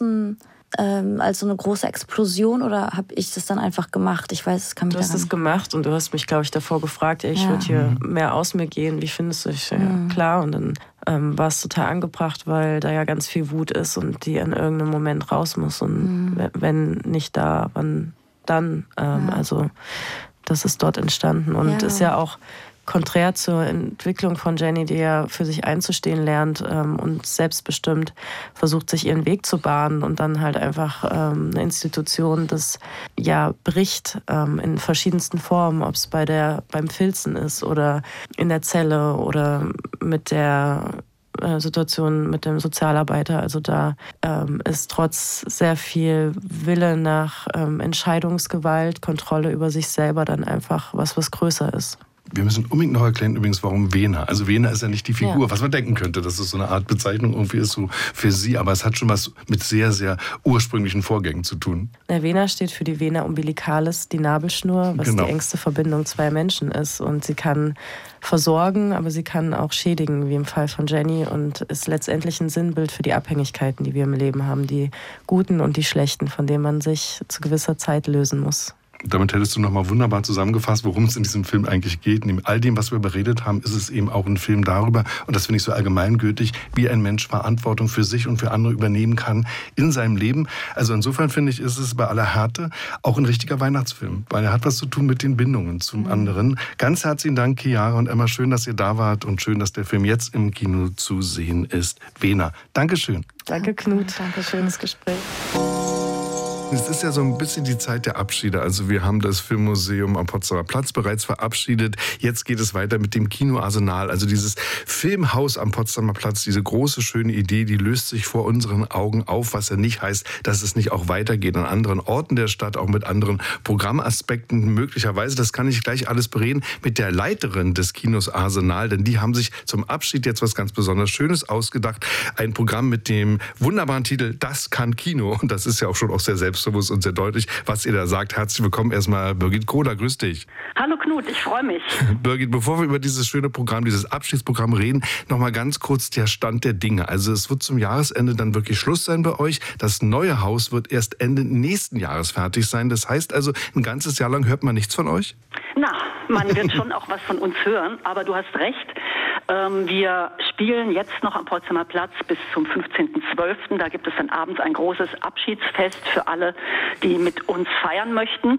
[SPEAKER 10] als so eine große Explosion oder habe ich das dann einfach gemacht? Ich weiß, es kann mich
[SPEAKER 11] Du hast es gemacht und du hast mich, glaube ich, davor gefragt, ich würde hier mehr aus mir gehen, wie findest du dich? Ja, klar, und dann war es total angebracht, weil da ja ganz viel Wut ist und die in irgendeinem Moment raus muss und wenn nicht da, wann dann? Also das ist dort entstanden und ist ja auch konträr zur Entwicklung von Jenny, die ja für sich einzustehen lernt und selbstbestimmt versucht, sich ihren Weg zu bahnen und dann halt einfach eine Institution, das ja bricht in verschiedensten Formen, ob es beim Filzen ist oder in der Zelle oder mit der Situation mit dem Sozialarbeiter. Also da ist trotz sehr viel Wille nach Entscheidungsgewalt, Kontrolle über sich selber dann einfach was größer ist.
[SPEAKER 2] Wir müssen unbedingt noch erklären übrigens, warum Vena. Also Vena ist ja nicht die Figur, was man denken könnte, dass es so eine Art Bezeichnung irgendwie ist so für sie, aber es hat schon was mit sehr, sehr ursprünglichen Vorgängen zu tun.
[SPEAKER 11] Vena steht für die Vena umbilicalis, die Nabelschnur, was die engste Verbindung zweier Menschen ist. Und sie kann versorgen, aber sie kann auch schädigen, wie im Fall von Jenny, und ist letztendlich ein Sinnbild für die Abhängigkeiten, die wir im Leben haben, die guten und die schlechten, von denen man sich zu gewisser Zeit lösen muss.
[SPEAKER 2] Damit hättest du nochmal wunderbar zusammengefasst, worum es in diesem Film eigentlich geht. Neben all dem, was wir beredet haben, ist es eben auch ein Film darüber, und das finde ich so allgemeingültig, wie ein Mensch Verantwortung für sich und für andere übernehmen kann in seinem Leben. Also insofern finde ich, ist es bei aller Härte auch ein richtiger Weihnachtsfilm, weil er hat was zu tun mit den Bindungen zum anderen. Ganz herzlichen Dank, Chiara und Emma. Schön, dass ihr da wart und schön, dass der Film jetzt im Kino zu sehen ist. Vena, Dankeschön.
[SPEAKER 11] Danke, Knut. Danke, schönes Gespräch.
[SPEAKER 2] Es ist ja so ein bisschen die Zeit der Abschiede. Also wir haben das Filmmuseum am Potsdamer Platz bereits verabschiedet. Jetzt geht es weiter mit dem Kinoarsenal. Also dieses Filmhaus am Potsdamer Platz, diese große, schöne Idee, die löst sich vor unseren Augen auf, was ja nicht heißt, dass es nicht auch weitergeht an anderen Orten der Stadt, auch mit anderen Programmaspekten möglicherweise. Das kann ich gleich alles bereden mit der Leiterin des Kinos Arsenal, denn die haben sich zum Abschied jetzt was ganz besonders Schönes ausgedacht. Ein Programm mit dem wunderbaren Titel Das kann Kino. Und das ist ja auch schon sehr selbstbewusst und sehr deutlich, was ihr da sagt. Herzlich willkommen erstmal Birgit Kohler, grüß dich.
[SPEAKER 12] Hallo Knut, ich freue mich.
[SPEAKER 2] Birgit, bevor wir über dieses schöne Programm, dieses Abschiedsprogramm reden, noch mal ganz kurz der Stand der Dinge. Also es wird zum Jahresende dann wirklich Schluss sein bei euch. Das neue Haus wird erst Ende nächsten Jahres fertig sein. Das heißt also, ein ganzes Jahr lang hört man nichts von euch?
[SPEAKER 12] Na, man wird schon auch was von uns hören, aber du hast recht. Wir spielen jetzt noch am Potsdamer Platz bis zum 15.12. Da gibt es dann abends ein großes Abschiedsfest für alle, die mit uns feiern möchten.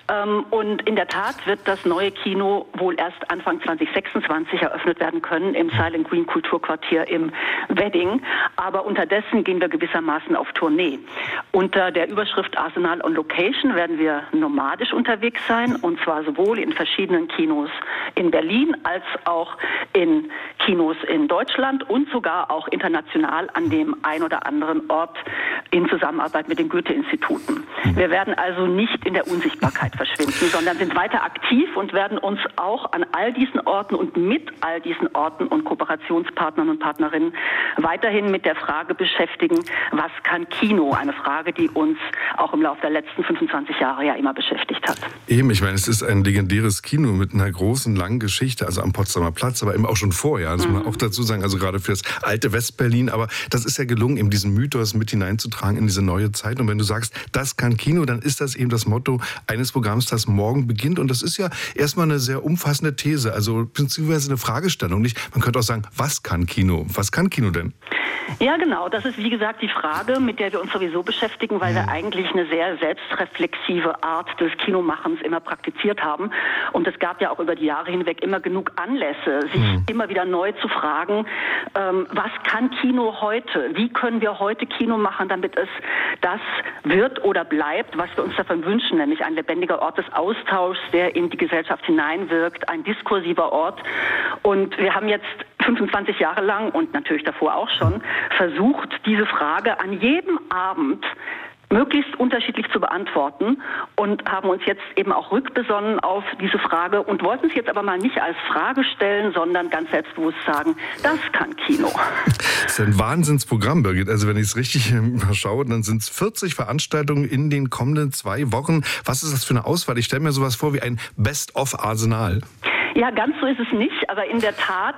[SPEAKER 12] Und in der Tat wird das neue Kino wohl erst Anfang 2026 eröffnet werden können im Silent Green Kulturquartier im Wedding. Aber unterdessen gehen wir gewissermaßen auf Tournee. Unter der Überschrift Arsenal on Location werden wir nomadisch unterwegs sein, und zwar sowohl in verschiedenen Kinos in Berlin als auch in Kinos in Deutschland und sogar auch international an dem ein oder anderen Ort in Zusammenarbeit mit den Goethe-Instituten. Wir werden also nicht in der Unsichtbarkeit verschwinden, sondern sind weiter aktiv und werden uns auch an all diesen Orten und mit all diesen Orten und Kooperationspartnern und Partnerinnen weiterhin mit der Frage beschäftigen, was kann Kino? Eine Frage, die uns auch im Laufe der letzten 25 Jahre ja immer beschäftigt hat.
[SPEAKER 2] Eben, ich meine, es ist ein legendäres Kino mit einer großen, langen Geschichte, also am Potsdamer Platz, aber eben auch schon vorher. Das muss man auch dazu sagen, also gerade für das alte Westberlin. Aber das ist ja gelungen, eben diesen Mythos mit hineinzutragen in diese neue Zeit. Und wenn du sagst, das kann Kino, dann ist das eben das Motto eines Programms, das morgen beginnt. Und das ist ja erstmal eine sehr umfassende These, also beziehungsweise eine Fragestellung. Nicht? Man könnte auch sagen, was kann Kino? Was kann Kino denn?
[SPEAKER 12] Ja, genau. Das ist, wie gesagt, die Frage, mit der wir uns sowieso beschäftigen, weil wir eigentlich eine sehr selbstreflexive Art des Kinomachens immer praktiziert haben. Und es gab ja auch über die Jahre hinweg immer genug Anlässe, sich immer wieder neu zu fragen, was kann Kino heute? Wie können wir heute Kino machen, damit es das wird oder bleibt, was wir uns davon wünschen, nämlich ein lebendiger Ort des Austauschs, der in die Gesellschaft hineinwirkt, ein diskursiver Ort. Und wir haben jetzt 25 Jahre lang und natürlich davor auch schon versucht, diese Frage an jedem Abend möglichst unterschiedlich zu beantworten und haben uns jetzt eben auch rückbesonnen auf diese Frage und wollten es jetzt aber mal nicht als Frage stellen, sondern ganz selbstbewusst sagen, das kann Kino.
[SPEAKER 2] Das ist ein Wahnsinnsprogramm, Birgit. Also wenn ich es richtig schaue, dann sind es 40 Veranstaltungen in den kommenden 2 Wochen. Was ist das für eine Auswahl? Ich stelle mir sowas vor wie ein Best-of-Arsenal.
[SPEAKER 12] Ja, ganz so ist es nicht, aber in der Tat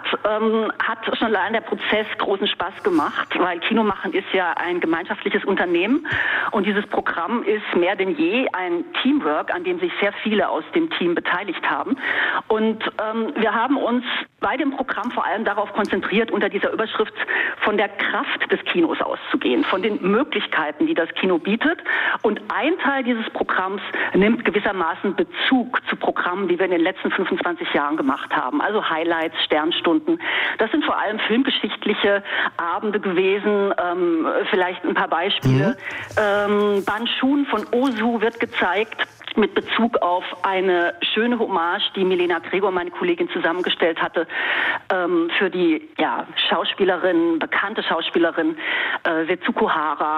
[SPEAKER 12] hat schon allein der Prozess großen Spaß gemacht, weil Kino machen ist ja ein gemeinschaftliches Unternehmen und dieses Programm ist mehr denn je ein Teamwork, an dem sich sehr viele aus dem Team beteiligt haben. Und wir haben uns bei dem Programm vor allem darauf konzentriert, unter dieser Überschrift von der Kraft des Kinos auszugehen, von den Möglichkeiten, die das Kino bietet. Und ein Teil dieses Programms nimmt gewissermaßen Bezug zu Programmen, die wir in den letzten 25 Jahren gemacht haben. Also Highlights, Sternstunden. Das sind vor allem filmgeschichtliche Abende gewesen. Vielleicht ein paar Beispiele. Banshun von Ozu wird gezeigt mit Bezug auf eine schöne Hommage, die Milena Gregor, meine Kollegin, zusammengestellt hatte, für die Schauspielerin, bekannte Schauspielerin Setsuko Hara.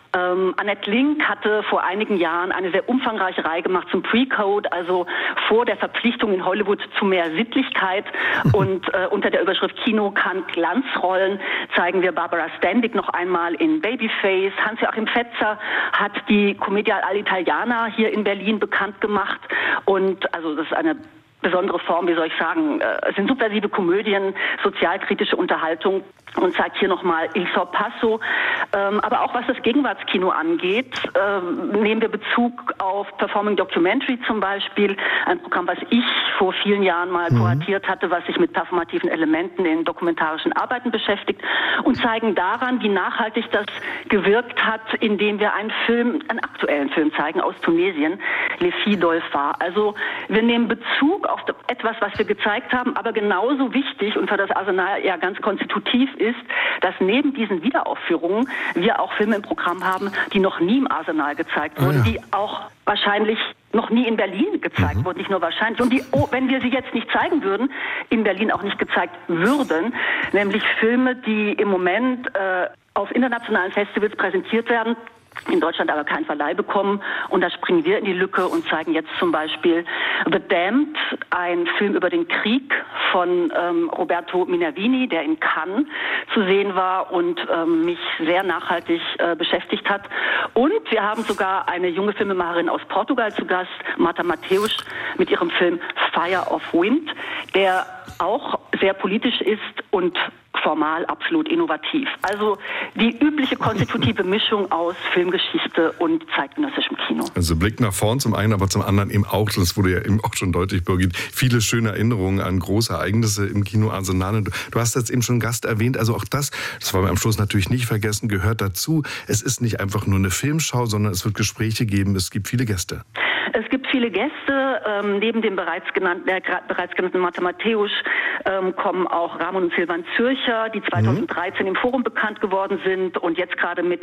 [SPEAKER 12] Annette Link hatte vor einigen Jahren eine sehr umfangreiche Reihe gemacht zum Pre-Code, also vor der Verpflichtung in Hollywood zu mehr Sittlichkeit. Und unter der Überschrift Kino kann Glanzrollen zeigen wir Barbara Stanwyck noch einmal in Babyface. Hans-Joachim Fetzer hat die Commedia all'Italiana hier in Berlin bekannt gemacht. Und also das ist eine besondere Form, wie soll ich sagen, es sind subversive Komödien, sozialkritische Unterhaltung und zeigt hier nochmal Il Sorpasso. Aber auch was das Gegenwartskino angeht, nehmen wir Bezug auf Performing Documentary zum Beispiel, ein Programm, was ich vor vielen Jahren mal kuratiert hatte, was sich mit performativen Elementen in dokumentarischen Arbeiten beschäftigt und zeigen daran, wie nachhaltig das gewirkt hat, indem wir einen aktuellen Film zeigen aus Tunesien, Les Filles d'Olfa. Also wir nehmen Bezug auf etwas, was wir gezeigt haben, aber genauso wichtig und für das Arsenal ja ganz konstitutiv ist, dass neben diesen Wiederaufführungen wir auch Filme im Programm haben, die noch nie im Arsenal gezeigt wurden, die auch wahrscheinlich noch nie in Berlin gezeigt wurden, nicht nur wahrscheinlich. Und die, wenn wir sie jetzt nicht zeigen würden, in Berlin auch nicht gezeigt würden, nämlich Filme, die im Moment auf internationalen Festivals präsentiert werden, in Deutschland aber keinen Verleih bekommen. Und da springen wir in die Lücke und zeigen jetzt zum Beispiel The Damned, ein Film über den Krieg von Roberto Minervini, der in Cannes zu sehen war und mich sehr nachhaltig beschäftigt hat. Und wir haben sogar eine junge Filmemacherin aus Portugal zu Gast, Marta Mateus, mit ihrem Film Fire of Wind, der auch sehr politisch ist und formal absolut innovativ. Also die übliche konstitutive Mischung aus Filmgeschichte und zeitgenössischem Kino.
[SPEAKER 2] Also Blick nach vorn zum einen, aber zum anderen eben auch, das wurde ja eben auch schon deutlich, Birgit, viele schöne Erinnerungen an große Ereignisse im Kino Arsenal. Du hast jetzt eben schon einen Gast erwähnt, also auch das wollen wir am Schluss natürlich nicht vergessen, gehört dazu. Es ist nicht einfach nur eine Filmschau, sondern es wird Gespräche geben, es gibt viele Gäste.
[SPEAKER 12] Es gibt viele Gäste, neben dem bereits genannten Marta Mateus kommen auch Ramon und Silvan Zürcher, die 2013 im Forum bekannt geworden sind und jetzt gerade mit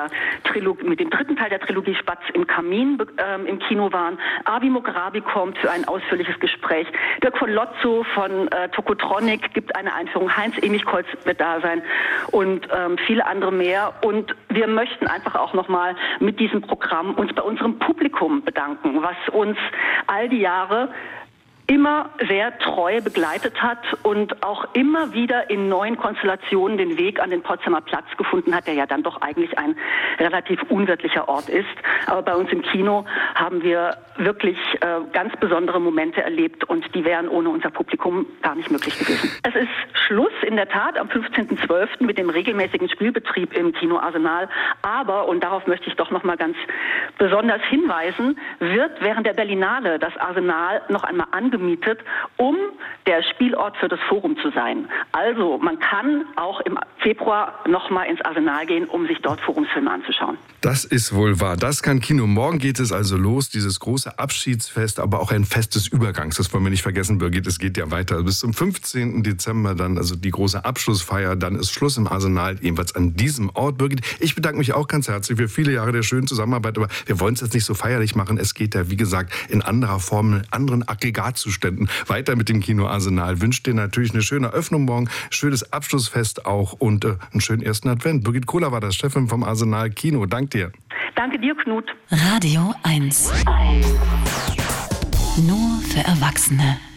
[SPEAKER 12] dem dritten Teil der Trilogie Spatz im Kamin im Kino waren. Avi Mograbi kommt für ein ausführliches Gespräch. Dirk von Lotzo von Tokotronic gibt eine Einführung. Heinz Emichkolz wird da sein und viele andere mehr. Und wir möchten einfach auch nochmal mit diesem Programm uns bei unserem Publikum bedanken, was uns all die Jahre immer sehr treu begleitet hat und auch immer wieder in neuen Konstellationen den Weg an den Potsdamer Platz gefunden hat, der ja dann doch eigentlich ein relativ unwirtlicher Ort ist. Aber bei uns im Kino haben wir wirklich ganz besondere Momente erlebt und die wären ohne unser Publikum gar nicht möglich gewesen. Es ist Schluss in der Tat am 15.12. mit dem regelmäßigen Spielbetrieb im Kino Arsenal. Aber, und darauf möchte ich doch noch mal ganz besonders hinweisen, wird während der Berlinale das Arsenal noch einmal angemietet, um der Spielort für das Forum zu sein. Also man kann auch im Februar noch mal ins Arsenal gehen, um sich dort Forumsfilme anzuschauen.
[SPEAKER 2] Das ist wohl wahr. Das kann Kino. Morgen geht es also los, dieses große Abschiedsfest, aber auch ein Fest des Übergangs. Das wollen wir nicht vergessen, Birgit. Es geht ja weiter bis zum 15. Dezember dann, also die große Abschlussfeier. Dann ist Schluss im Arsenal, ebenfalls an diesem Ort. Birgit, ich bedanke mich auch ganz herzlich für viele Jahre der schönen Zusammenarbeit, aber wir wollen es jetzt nicht so feierlich machen. Es geht ja, wie gesagt, in anderer Form, in anderen Aggregatzuständen weiter mit dem Kino Arsenal. Wünsche dir natürlich eine schöne Eröffnung morgen, schönes Abschlussfest auch und einen schönen ersten Advent. Birgit Kohler war das, Chefin vom Arsenal Kino. Danke dir.
[SPEAKER 12] Danke dir, Knut.
[SPEAKER 1] Radio 1. Nur für Erwachsene.